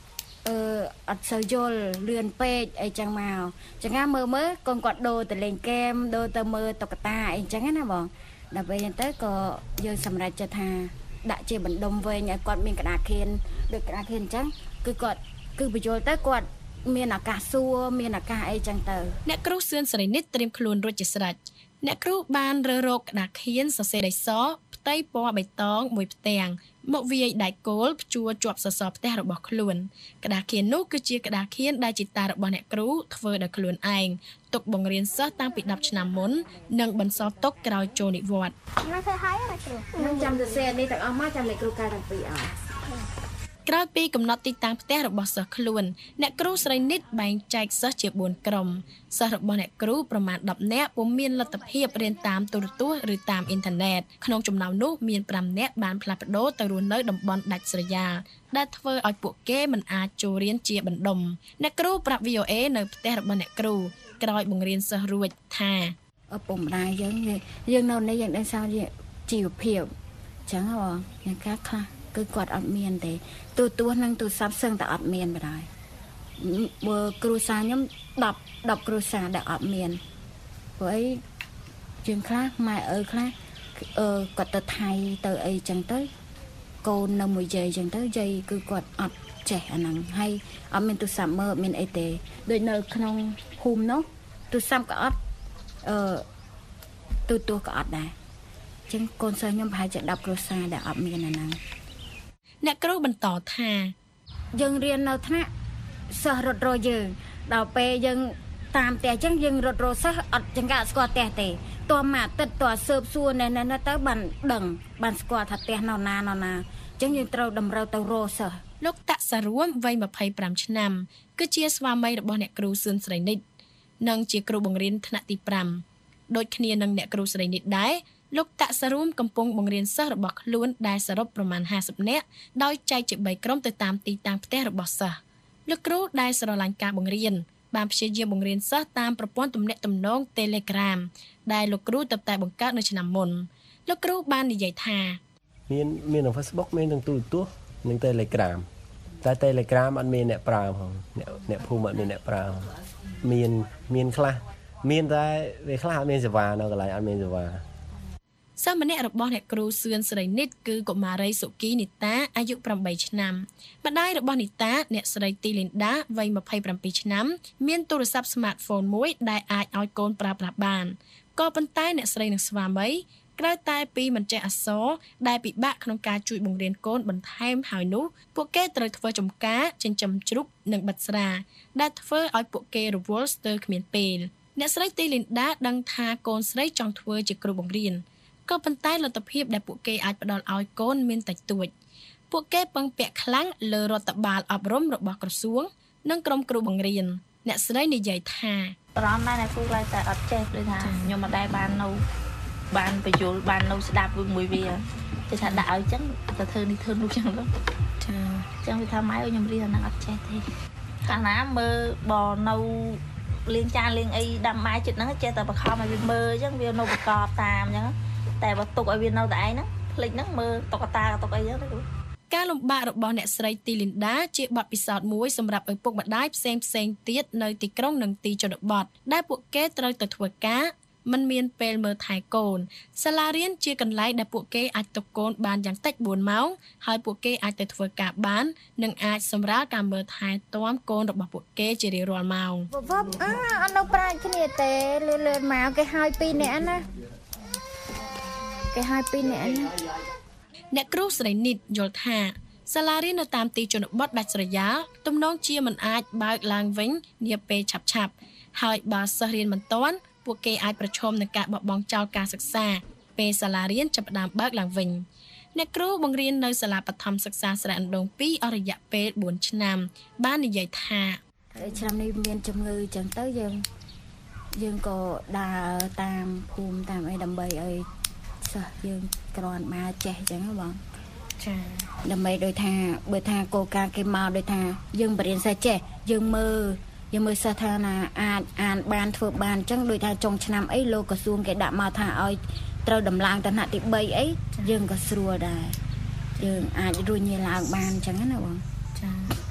អឺអត់សូវយល់លឿនពេកអីចឹងមកចឹងណាមើលមើលកូនគាត់ដូរទៅលេងហ្គេមដូរទៅមើលតុក្កតាអីចឹងណាបងដល់ពេលហ្នឹងទៅក៏យើងសម្រេចចិត្តថាដាក់ជាបណ្ដុំវែងឲ្យគាត់មានក្តារខៀនដូចក្តារខៀនអញ្ចឹងគឺគាត់គឺបញ្យល់ទៅគាត់មានឱកាសសួរមានឱកាសអីចឹងទៅអ្នកគ្រូសឿនសេរីនិតត្រៀមខ្លួនរួចជាស្រេចអ្នកគ្រូបានរើរកក្តារខៀនសរសេរដីសផ្ទៃពណ៌បៃតងមួយផ្ទាំងមកវាយដែកគោលព្យួរជាប់សសរផ្ទះរបស់ខ្លួនក្តារខៀននោះគឺជាក្តារខៀនដែលជាតារបស់អ្នកគ្រូធ្វើដោយខ្លួនឯងទុកបង្រៀនសិស្សតាំងពីដប់ឆ្នាំមុននិងបន្សល់ទុកក្រោយចូលនិវត្តន៍ណាធ្វើហើយណាគ្រូខ្ញុំចាំសរសេរនេះទាំងអស់មកចាំអ្នកគ្រូកែទាំងពីរអស់ក្រោយពីកំណត់ទីតាំងផ្ទះរបស់សិស្សខ្លួនអ្នកគ្រូស្រីនិតបែងចែកសិស្សជាបួនក្រុមសិស្សរបស់អ្នកគ្រូប្រមាណដប់នាក់ពុំមានលទ្ធភាពរៀនតាមទូរទស្សន៍ឬតាមអ៊ីនធឺណិតក្នុងចំណោមនោះមានប្រាំនាក់បានផ្លាស់ប្ដូរទៅរស់នៅតំបន់ដាច់ស្រយាលដែលធ្វើឲ្យពួកគេមិនអាចចូលរៀនជាបណ្ដុំអ្នកគ្រូប្រាប់ វី អូ អេ នៅផ្ទះរបស់អ្នកគ្រូក្រោយបង្រៀនសិស្សរួចថាឪពុកម្ដាយយើងយើងនៅនេះយើងដឹងថាជីវភាពអញ្ចឹងបងយ៉ាងខ្លះខ្លះគឺគាត់អត់មានទេទូទួនឹងទូរស័ព្ទសឹងតែអត់មានបណ្ដោយបើគ្រូសាខ្ញុំ10 10គ្រូសាដែលអត់មានព្រោះអីជាងខ្លះម៉ែឪខ្លះអឺគាត់ទៅថៃទៅអីចឹងទៅកូននៅមួយយាយចឹងទៅយាយគឺគាត់អត់ចេះអាហ្នឹងហើយអត់មានទូរស័ព្ទមើលមានអីទេដូចនៅក្នុងភូមិនោះទូរស័ព្ទក៏អត់អឺទូទួក៏អត់ដែរចឹងកូនសិស្សខ្ញុំប្រហែលជា10គ្រួសារដែលអត់មានអាហ្នឹងអ្នកគ្រូបន្តថាយើងរៀននៅថ្នាក់សិស្សរត់រយើងដល់ពេលយើងតាមផ្ទះអញ្ចឹងយើងរត់រសិស្សអត់ចង្កាក់ស្គាល់ផ្ទះទេតោះមួយអាទិត្យតោះស៊ើបសួរណែណែទៅបានដឹងបានស្គាល់ថាផ្ទះណោណាណោណាអញ្ចឹងយើងត្រូវតម្រូវទៅរសិស្សលោកតាក់សារួមវ័យម្ភៃប្រាំឆ្នាំគឺជាស្វាមីរបស់អ្នកគ្រូសឿនស្រីនិតនិងជាគ្រូបង្រៀនថ្នាក់ទីប្រាំដូចគ្នានឹងអ្នកគ្រូស្រីនិតដែរលោកតាក់សារួមកំពុងបង្រៀនសិស្សរបស់ខ្លួនដែលសរុបប្រមាណห้าสิบនាក់ដោយចែកជាបីក្រុមទៅតាមទីតាំងផ្ទះរបស់សិស្សលោកគ្រូដែលស្រឡាញ់ការបង្រៀនបានព្យាយាមបង្រៀនសិស្សតាមប្រព័ន្ធទំនាក់ទំនង Telegram ដែលលោកគ្រូទើបតែបង្កើតនៅឆ្នាំមុនលោកគ្រូបាននិយាយថាមានមានក្នុង Facebook មានទាំងទូរទស្សន៍និង Telegram តែ Telegram អត់មានអ្នកប្រើផងអ្នកអ្នកភូមិអត់មានអ្នកប្រើមានមានខ្លះមានតែវាខ្លះអត់មានសេវានៅកន្លែងអត់មានសេវាសិស្សម្នាក់របស់អ្នកគ្រូសឿនសេរីនិតគឺកុមារីសុគីនីតាអាយុប្រាំបីឆ្នាំម្ដាយរបស់នីតាអ្នកស្រីទីលីនដាវ័យម្ភៃប្រាំពីរឆ្នាំមានទូរស័ព្ទ Smartphone មួយដែលអាចឲ្យកូនប្រើប្រាស់បានក៏ប៉ុន្តែអ្នកស្រីនិងស្វាមីក្រៅតែពីមិនចេះអក្សរដែលពិបាកក្នុងការជួយបង្រៀនកូនបន្ថែមហើយនោះពួកគេត្រូវធ្វើចំការចិញ្ចឹមជ្រូកនិងបិទស្រាដែលធ្វើឲ្យពួកគេរវល់ស្ទើរគ្មានពេលអ្នកស្រីទីលីនដាដឹងថាកូនស្រីចង់ធ្វើជាគ្រូបង្រៀនក៏ប៉ុន្តែលទ្ធភាពដែលពួកគេអាចផ្ដល់ឲ្យកូនមានតិចតួចពួកគេពឹងពាក់ខ្លាំងលើរដ្ឋបាលអប់រំរបស់ក្រសួងនិងក្រុមគ្រូបង្រៀនអ្នកស្រីនិយាយថាបារម្ភណាស់អ្នកគ្រូឡើយតែអត់ចេះដូចថាខ្ញុំមិនដែលបាននៅបានបញ្យល់បាននៅស្ដាប់មួយវាគេថាដាក់ឲ្យចឹងទៅធ្វើនេះធ្វើនោះចឹងទៅចាចឹងវាថាម៉ែខ្ញុំរៀនអាហ្នឹងអត់ចេះទេកាលណាមើលបើនៅលេងចានលេងអីដាំបាយចិត្តហ្នឹងចេះតែបខំឲ្យវាមើលចឹងវានៅប្រកបតាមចឹងតែបើទុកឲ្យវានៅតែឯងហ្នឹងភ្លេចហ្នឹងមើលតុក្កតាតុកអីចឹងទៅការលំបាករបស់អ្នកស្រីទីលីនដាជាបទពិសោធន៍មួយសម្រាប់ឪពុកម្ដាយផ្សេងផ្សេងទៀតនៅទីក្រុងនិងទីជនបទដែលពួកគេត្រូវទៅធ្វើការមិនមានពេលមើលថែកូនសាលារៀនជាកន្លែងដែលពួកគេអាចទុកកូនបានយ៉ាងតិចបួនម៉ោងហើយពួកគេអាចទៅធ្វើការបាននិងអាចសម្រាលការមើលថែទាំកូនរបស់ពួកគេជារៀងរាល់ម៉ោងវឹបអឺអត់នៅប្រាជ្ញគ្នាទេលឿនលឿនមកគេឲ្យពីរនាក់ណាគេឲ្យពីរនាក់ណាអ្នកគ្រូស្រីនិតយល់ថាសាលារៀននៅតាមទីជនបទដាច់ស្រយាលទំនងជាមិនអាចបើកឡើងវិញនាពេលឆាប់ឆាប់ហើយបើសិស្សរៀនមិនទាន់ពួកគេអាចប្រឈមនឹងការបោះបង់ចោលការសិក្សាពេលសាលារៀនចាប់ផ្ដើមបើកឡើងវិញអ្នកគ្រូបង្រៀននៅសាលាបឋមសិក្សាស្រែអណ្ដូងពីរអស់រយៈពេលបួនឆ្នាំបាននិយាយថាឆ្នាំនេះមានជំងឺចឹងទៅយើងយើងក៏ដើរតាមភូមិតាមអីដើម្បីឲ្យសិស្សយើងគ្រាន់មកចេះចឹងហ៎បងចាដើម្បីដូចថាបើថាគោលការណ៍គេមកដូចថាយើងបរៀនសិស្សចេះយើងមើលយើងមើលសិស្សថាណាអាចអានបានធ្វើបានអញ្ចឹងដូចថាចុងឆ្នាំអីលោកក្រសួងគេដាក់មកថាឲ្យត្រូវដំឡើងទៅថ្នាក់ទីបីអីយើងក៏ស្រួលដែរយើងអាចរួញញឡើងបានអញ្ចឹងណាបងចា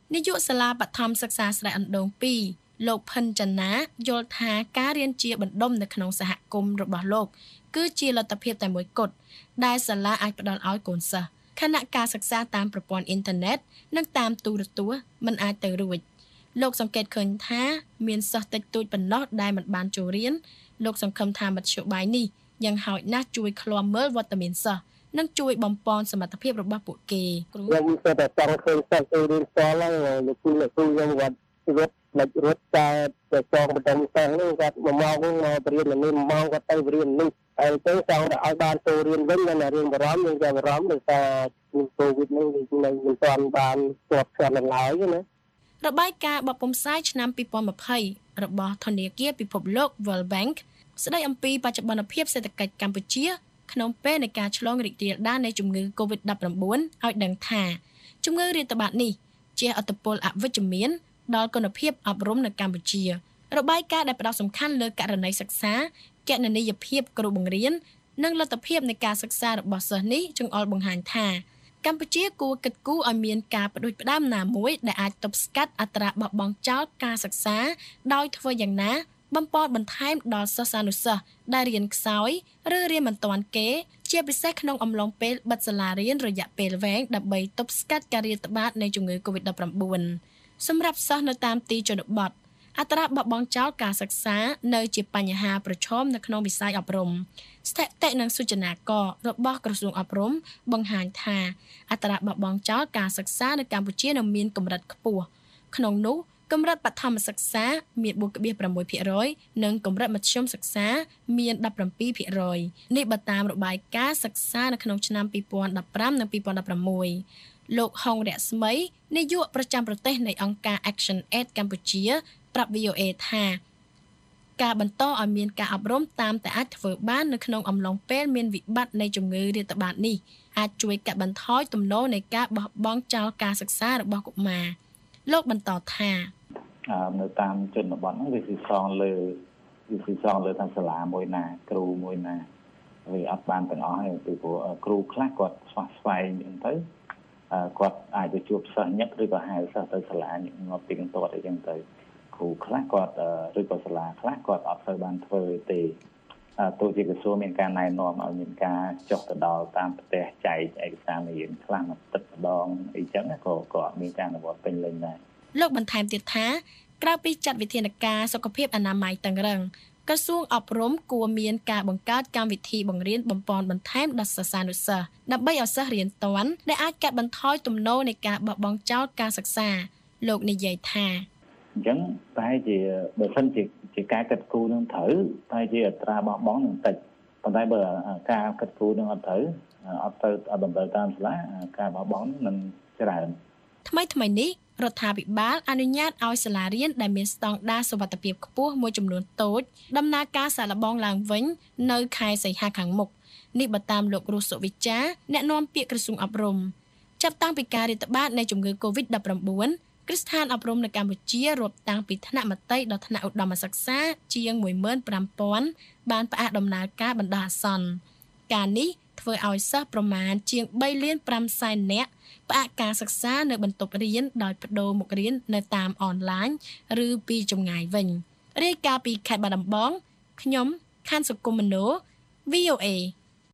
នាយកសាលាបឋមសិក្សាស្រែអណ្ដូងពីរលោកផិនចនាយល់ថាការរៀនជាបណ្ដុំនៅក្នុងសហគមន៍របស់លោកគឺជាលទ្ធភាពតែមួយគត់ដែលសាលាអាចផ្ដល់ឲ្យកូនសិស្សខណៈការសិក្សាតាមប្រព័ន្ធអ៊ីនធឺណិតនិងតាមទូរទស្សន៍មិនអាចទៅរួចលោកសង្កេតឃើញថាមានសិស្សតិចតួចប៉ុណ្ណោះដែលមិនបានចូលរៀនលោកសង្ឃឹមថាមធ្យោបាយនេះយ៉ាងហោចណាស់ជួយឃ្លាំមើលវត្តមានសិស្សនិងជួយបំពន់សមត្ថភាពរបស់ពួកគេគ្រូខ្ញុំស្ទើរតែចង់ឃើញសិស្សទៅរៀនផ្ទាល់ហើយលោកគ្រូលោកគ្រូខ្ញុំគាត់រត់លិចរត់តែតែចង់បន្តសិស្សនេះគាត់មួយម៉ោងមករៀននេះមួយម៉ោងគាត់ទៅរៀននេះហើយទៅចង់ឲ្យបានទៅរៀនវិញតែរៀនបារម្ភយើងតែបារម្ភដោយសារកូវីដនេះវានៅមិនទាន់បានស្ទាត់ស្ទាត់ឡើងហើយណារបាយការណ៍បបពុំផ្សាយឆ្នាំពីរពាន់ยี่สิบរបស់ធនាគារពិភពលោក World Bank ស្ដីអំពីបច្ចុប្បន្នភាពសេដ្ឋកិច្ចកម្ពុជាក្នុងពេលនៃការឆ្លងរីករាលដាលនៃជំងឺ កូវីដ ដប់ប្រាំបួន ឲ្យដឹងថាជំងឺរាតត្បាតនេះជះឥទ្ធិពលអវិជ្ជមានដល់គុណភាពអប់រំនៅកម្ពុជារបាយការណ៍ដែលផ្ដោតសំខាន់លើករណីសិក្សាគណនេយ្យភាពគ្រូបង្រៀននិងលទ្ធភាពនៃការសិក្សារបស់សិស្សនេះចង្អុលបង្ហាញថាកម្ពុជាគួរគិតគូរឲ្យមានការបដិផ្ដាំណាមួយដែលអាចទប់ស្កាត់អត្រាបោះបង់ចោលការសិក្សាដោយធ្វើយ៉ាងណាបំពន់បន្ថែមដល់សិស្សានុសិស្សដែលរៀនខ្សោយឬរៀនមិនទាន់គេជាពិសេសក្នុងអំឡុងពេលបិទសាលារៀនរយៈពេលវែងដើម្បីទប់ស្កាត់ការរាតត្បាតនៃជំងឺ កូវីដ ដប់ប្រាំបួន សម្រាប់សិស្សនៅតាមទីជនបទអត្រាបោះបង់ចោលការសិក្សានៅជាបញ្ហាប្រឈមនៅក្នុងវិស័យអប់រំស្ថិតិនិងសូចនាកររបស់ក្រសួងអប់រំបង្ហាញថាអត្រាបោះបង់ចោលការសិក្សានៅកម្ពុជានៅមានកម្រិតខ្ពស់ក្នុងនោះកម្រិតបឋមសិក្សាមាន បួនចុងប្រាំមួយភាគរយ និងកម្រិតមធ្យមសិក្សាមាន ដប់ប្រាំពីរភាគរយ នេះបើតាមរបាយការណ៍សិក្សានៅក្នុងឆ្នាំពីរពាន់ដប់ប្រាំនិងពីរពាន់ដប់ប្រាំមួយលោកហុងរស្មីនាយកប្រចាំប្រទេសនៃអង្គការ Action Aid កម្ពុជាប្រាប់ វី អូ អេ ថាការបន្តឲ្យមានការអប់រំតាមតែអាចធ្វើបាននៅក្នុងអំឡុងពេលមានវិបត្តិនៃជំងឺរាតត្បាតនេះអាចជួយកាត់បន្ថយទំនោរនៃការបោះបង់ចោលការសិក្សារបស់កុមារលោកបន្តថានៅតាមជនបទហ្នឹងវាគឺសងលើវាគឺសងលើតាមសាលាមួយណាគ្រូមួយណាវាអត់បានទាំងអស់ទេពីព្រោះគ្រូខ្លះគាត់ស្វះស្វែងអញ្ចឹងទៅគាត់អាចទៅជួបសិស្សញឹកឬក៏ហៅសិស្សទៅសាលាញឹកងាប់ពីកន្ទាត់អីចឹងទៅគ្រូខ្លះគាត់ឬក៏សាលាខ្លះគាត់អត់ទៅបានធ្វើទេទោះជាក្រសួងមានការណែនាំឲ្យមានការចុះទៅដល់តាមផ្ទះចែកឯកសារមេរៀនខ្លះមកទឹកម្ដងអីចឹងក៏ក៏អត់មានការអនុវត្តពេញលេញដែរលោកបន្ថែមទៀតថាក្រៅពីចាត់វិធានការសុខភាពអនាម័យតឹងរ៉ឹងក្រសួងអប់រំគួរមានការបង្កើតកម្មវិធីបង្រៀនបំពេញបន្ថែមដល់សិស្សានុសិស្សដើម្បីឲ្យសិស្សរៀនទាន់ដែលអាចកាត់បន្ថយទំនោរនៃការបោះបង់ចោលការសិក្សាលោកនិយាយថាអញ្ចឹងតែជាបើសិនជាជាការកាត់គូនឹងត្រូវតែជាអត្រាបោះបង់នឹងតិចប៉ុន្តែបើការកាត់គូនឹងអត់ត្រូវអត់ទៅអត់តម្រូវតាមសាលាការបោះបង់នឹងច្រើនថ្មីថ្មីនេះរដ្ឋាភិបាលអនុញ្ញាតឲ្យសាលារៀនដែលមានស្តង់ដារសុវត្ថិភាពខ្ពស់មួយចំនួនតូចដំណើរការសាកល្បងឡើងវិញនៅខែសីហាខាងមុខនេះបើតាមលោករស់សុវិចាអ្នកនាំពាក្យក្រសួងអប់រំចាប់តាំងពីការរាតត្បាតនៃជំងឺ កូវីដ ដប់ប្រាំបួន គ្រឹះស្ថានអប់រំនៅកម្ពុជារាប់តាំងពីថ្នាក់មត្តេយ្យដល់ថ្នាក់ឧត្តមសិក្សាជាង មួយម៉ឺនប្រាំពាន់ បានផ្អាកដំណើរការបណ្ដោះអាសន្នការនេះធ្វើឲ្យសិស្សប្រមាណជាង បីលានប្រាំសែននាក់ផ្អាកការសិក្សានៅបន្ទប់រៀនដោយប្តូរមុខរៀននៅតាមអនឡាញឬពីចម្ងាយវិញរាយការណ៍ពីខេត្តបាត់ដំបងខ្ញុំខាន់សុគមនោ វី អូ អេ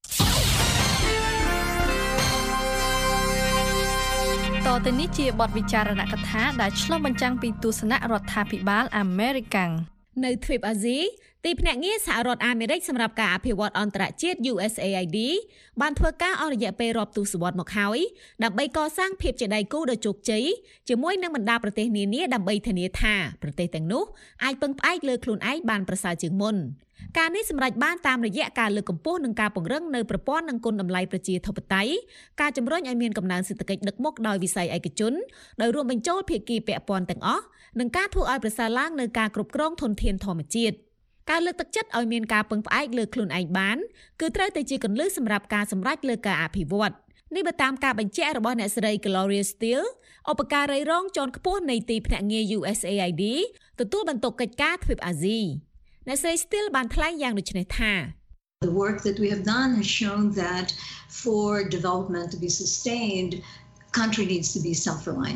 តទៅនេះជាបទវិចារណកថាដែលឆ្លុះបញ្ចាំងពីទស្សនៈរដ្ឋាភិបាលអាមេរិកនៅទ្វីបអាស៊ីទីភ្នាក់ងារសហរដ្ឋអាមេរិកសម្រាប់ការអភិវឌ្ឍអន្តរជាតិ យូ អេស เอ ไอ ดี បានធ្វើការអស់រយៈពេលរាប់ទសវត្សរ៍មកហើយដើម្បីកសាងភាពជាដៃគូដ៏ជោគជ័យជាមួយនឹងបណ្ដាប្រទេសនានាដើម្បីធានាថាប្រទេសទាំងនោះអាចពឹងផ្អែកលើខ្លួនឯងបានប្រសើរជាងមុនការនេះសម្រេចបានតាមរយៈការលើកកម្ពស់និងការពង្រឹងនៅប្រព័ន្ធនិងគុណតម្លៃប្រជាធិបតេយ្យការជំរុញឲ្យមានកំណើនសេដ្ឋកិច្ចដឹកមុខដោយវិស័យឯកជនដោយរួមបញ្ចូលភាគីពាក់ព័ន្ធទាំងអស់និងការធ្វើឲ្យប្រសើរឡើងនៅការគ្រប់គ្រងធនធានធម្មជាតិការលើកទឹកចិត្តឲ្យមានការពឹងផ្អែកលើខ្លួនឯងបានគឺត្រូវតែជាគន្លឹះសម្រាប់ការសម្រេចលើការអភិវឌ្ឍនេះបើតាមការបញ្ជាក់របស់អ្នកស្រី Gloria Steele ឧបការីរងជាន់ខ្ពស់នៃទីភ្នាក់ងារ យូ អេស เอ ไอ ดี ទទួលបន្ទុកកិច្ចការទ្វីបអាស៊ីអ្នកស្រី Steele បានថ្លែងយ៉ាងដូចនេះថា The work that we have done has shown that for development to be sustained, country needs to be self-reliant.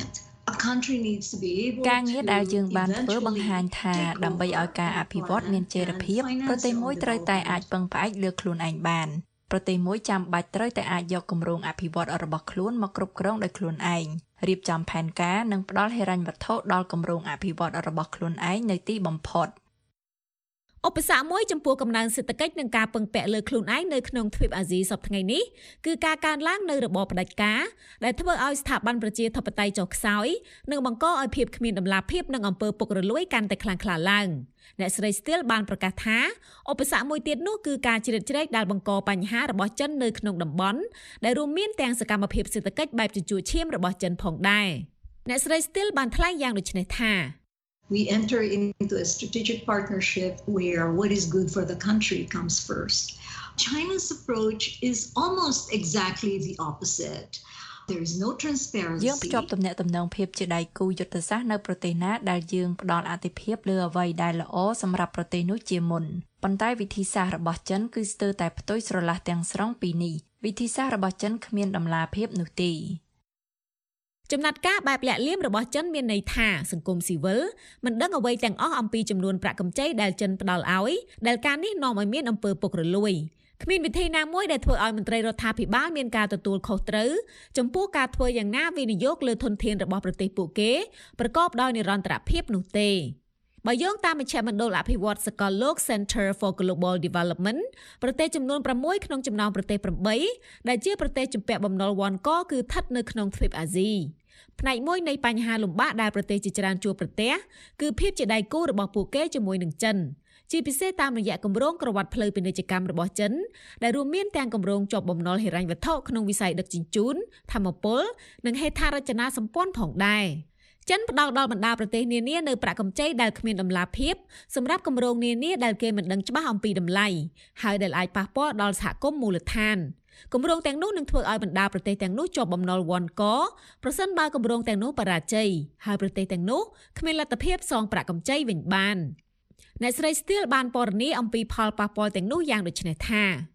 ការងារដែលយើងបានធ្វើបង្ហាញថាដើម្បីឲ្យការអភិវឌ្ឍមានចីរភាពប្រទេសមួយត្រូវតែអាចពឹងផ្អែកលើខ្លួនឯងបានប្រទេសមួយចាំបាច់ត្រូវតែអាចយកគម្រោងអភិវឌ្ឍរបស់ខ្លួនមកគ្រប់គ្រងដោយខ្លួនឯងរៀបចំផែនការនិងផ្ដល់ហិរញ្ញវត្ថុដល់គម្រោងអភិវឌ្ឍរបស់ខ្លួនឯងនៅទីបំផុតឧបសគ្គមួយចំពោះកំណើនសេដ្ឋកិច្ចនិងការពឹងពាក់លើខ្លួនឯងនៅក្នុងទ្វីបអាស៊ីសប្តាហ៍ថ្ងៃនេះគឺការកើនឡើងនៅរបបផ្ដាច់ការដែលធ្វើឲ្យស្ថាប័នប្រជាធិបតេយ្យចុះខ្សោយនិងបង្កឲ្យភាពគ្មានតម្លាភាពនិងអំពើពុករលួយកាន់តែខ្លាំងក្លាឡើងអ្នកស្រី Still បានប្រកាសថាឧបសគ្គមួយទៀតនោះគឺការជ្រៀតជ្រែកដែលបង្កបញ្ហារបស់ចិននៅក្នុងតំបន់ដែលរួមមានទាំងសកម្មភាពសេដ្ឋកិច្ចបែបជញ្ជក់ឈាមរបស់ចិនផងដែរអ្នកស្រី Still បានថ្លែងយ៉ាងដូចនេះថា We enter into a strategic partnership where what is good for the country comes first. China's approach is almost exactly the opposite. There is no transparency. យើងភ្ជាប់ទំនាក់ទំនងភាពជាដៃគូយុទ្ធសាស្ត្រនៅប្រទេសណាដែលយើងផ្ដល់អាទិភាពលើអ្វីដែលល្អសម្រាប់ប្រទេសនោះជាមុនប៉ុន្តែវិធីសាស្ត្ររបស់ចិនគឺស្ទើរតែផ្ទុយស្រឡះទាំងស្រុងពីនេះវិធីសាស្ត្ររបស់ចិនគ្មានតម្លាភាពនោះទេចំណាត់ការបែបលាក់លៀមរបស់ចិនមានន័យថាសង្គមស៊ីវិលមិនដឹងអ្វីទាំងអស់អំពីចំនួនប្រាក់កម្ចីដែលចិនផ្ដល់ឲ្យដែលការនេះនាំឲ្យមានអំពើពុករលួយគ្មានវិធីណាមួយដែលធ្វើឲ្យមន្ត្រីរដ្ឋាភិបាលមានការទទួលខុសត្រូវចំពោះការធ្វើយ៉ាងណាវិនិយោគលើធនធានរបស់ប្រទេសពួកគេប្រកបដោយនិរន្តរភាពនោះទេបើយោងតាមមជ្ឈមណ្ឌលអភិវឌ្ឍសកលលោក Center for Global Development ប្រទេសចំនួនប្រាំមួយក្នុងចំណោមប្រទេសប្រាំបីដែលជាប្រទេសជំពាក់បំណុលវ៉ាន់កគឺស្ថិតនៅក្នុងទ្វីបអាស៊ីផ្នែកមួយនៃបញ្ហាលំបាកដែលប្រទេសជាច្រើនជួបប្រទះគឺភាពជាដៃគូរបស់ពួកគេជាមួយនឹងចិនជាពិសេសតាមរយៈគម្រោងក្រវ៉ាត់ផ្លូវពាណិជ្ជកម្មរបស់ចិនដែលរួមមានទាំងគម្រោងជាប់បំណុលហិរញ្ញវត្ថុក្នុងវិស័យដឹកជញ្ជូនធម្មពលនិងហេដ្ឋារចនាសម្ព័ន្ធផងដែរចិនផ្ដល់ដល់បណ្ដាប្រទេសនានានៅប្រាក់កម្ចីដែលគ្មានតម្លាភាពសម្រាប់គម្រោងនានាដែលគេមិនដឹងច្បាស់អំពីតម្លៃហើយដែលអាចប៉ះពាល់ដល់សហគមន៍មូលដ្ឋានគម្រោងទាំងនោះនឹងធ្វើឲ្យបណ្ដាប្រទេសទាំងនោះជាប់បំណុលវ៉ាន់កប្រសិនបើគម្រោងទាំងនោះបរាជ័យហើយប្រទេសទាំងនោះគ្មានលទ្ធភាពសងប្រាក់កម្ចីវិញបានអ្នកស្រី Still បានពណ៌នាអំពីផលប៉ះពាល់ទាំងនោះយ៉ាងដូចនេះថា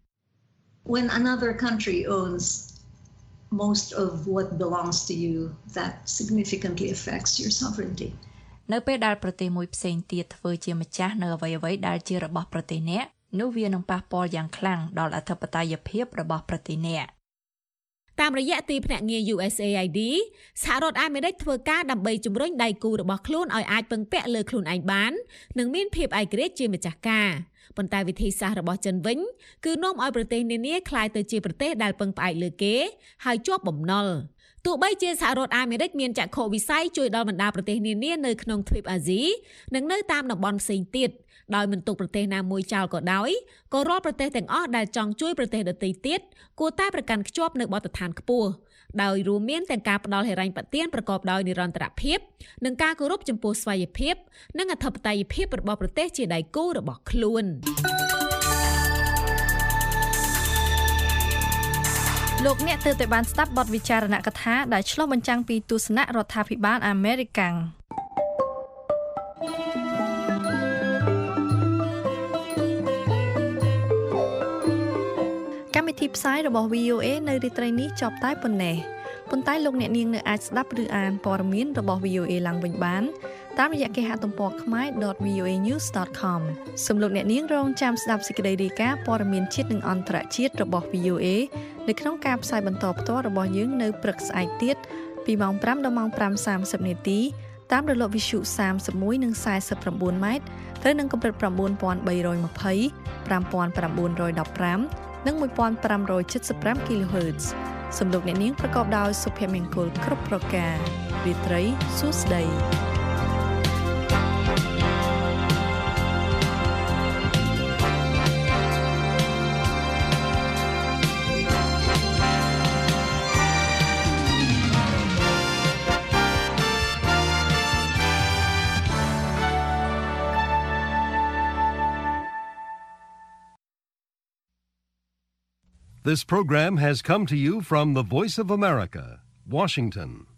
When another country owns most of what belongs to you that significantly affects your sovereignty នៅពេលដែលប្រទេសមួយផ្សេងទៀតធ្វើជាម្ចាស់នៅអ្វីៗដែលជារបស់ប្រទេសអ្នកនោះវានឹងប៉ះពាល់យ៉ាងខ្លាំងដល់អធិបតេយ្យភាពរបស់ប្រទេសអ្នកតាមរយៈទីភ្នាក់ងារ U S A I D សហរដ្ឋអាមេរិកធ្វើការដើម្បីជំរុញដៃគូរបស់ខ្លួនឲ្យអាចពឹងពាក់លើខ្លួនឯងបាននិងមានភាពឯករាជ្យជាម្ចាស់ការប៉ុន្តែវិធីសាស្ត្ររបស់ចិនវិញគឺនាំឲ្យប្រទេសនានាក្លាយទៅជាប្រទេសដែលពឹងផ្អែកលើគេហើយជាប់បំណុលទោះបីជាសហរដ្ឋអាមេរិកមានចក្ខុវិស័យជួយដល់បណ្ដាប្រទេសនានានៅក្នុងទ្វីបអាស៊ីនិងនៅតាមតំបន់ផ្សេងទៀតដោយមិនទុកប្រទេសណាមួយចោលក៏ដោយក៏រាល់ប្រទេសទាំងអស់ដែលចង់ជួយប្រទេសដទៃទៀតគួរតែប្រកាន់ខ្ជាប់នូវបទដ្ឋានខ្ពស់ដោយរួមមានទាំងការផ្ដល់ហិរញ្ញប្បទានប្រកបដោយនិរន្តរភាពនិងការគោរពចំពោះស្វ័យភាពនិងអធិបតេយ្យភាពរបស់ប្រទេសជាដៃគូរបស់ខ្លួនលោកអ្នកទើបតែបានស្ដាប់បទវិចារណកថាដែលឆ្លុះបញ្ចាំងពីទស្សនៈរដ្ឋាភិបាលអាមេរិកាំងកម្មវិធីផ្សាយរបស់ V O A នៅរាត្រីនេះចប់តែប៉ុណ្ណេះប៉ុន្តែលោកអ្នកនាងនៅអាចស្ដាប់ឬអានព័ត៌មានរបស់ V O A ឡើងវិញបានតាមរយៈគេហទំព័រ khmae dot v o a news dot com សូមលោកអ្នកនាងរងចាំស្ដាប់សេចក្តីរាយការណ៍ព័ត៌មានជាតិនិងអន្តរជាតិរបស់ V O A នៅក្នុងការផ្សាយបន្តផ្ទាល់របស់យើងនៅព្រឹកស្អែកទៀតពីម៉ោងប្រាំដល់ម៉ោងប្រាំសាមសិបនាទីតាមរលកវិទ្យុសាមសិបមួយនិងសាយសិបប្រាំបួនម៉ែត្រត្រូវនឹងកម្រិត៩បី២០ ៥៩១៥ និងmột nghìn năm trăm bảy mươi lăm គីឡូហឺតซ์ សំឡេងអ្នកនាងប្រកបដោយសុភមង្គលគ្រប់ប្រការរាត្រីសួស្តី This program has come to you from the Voice of America, Washington.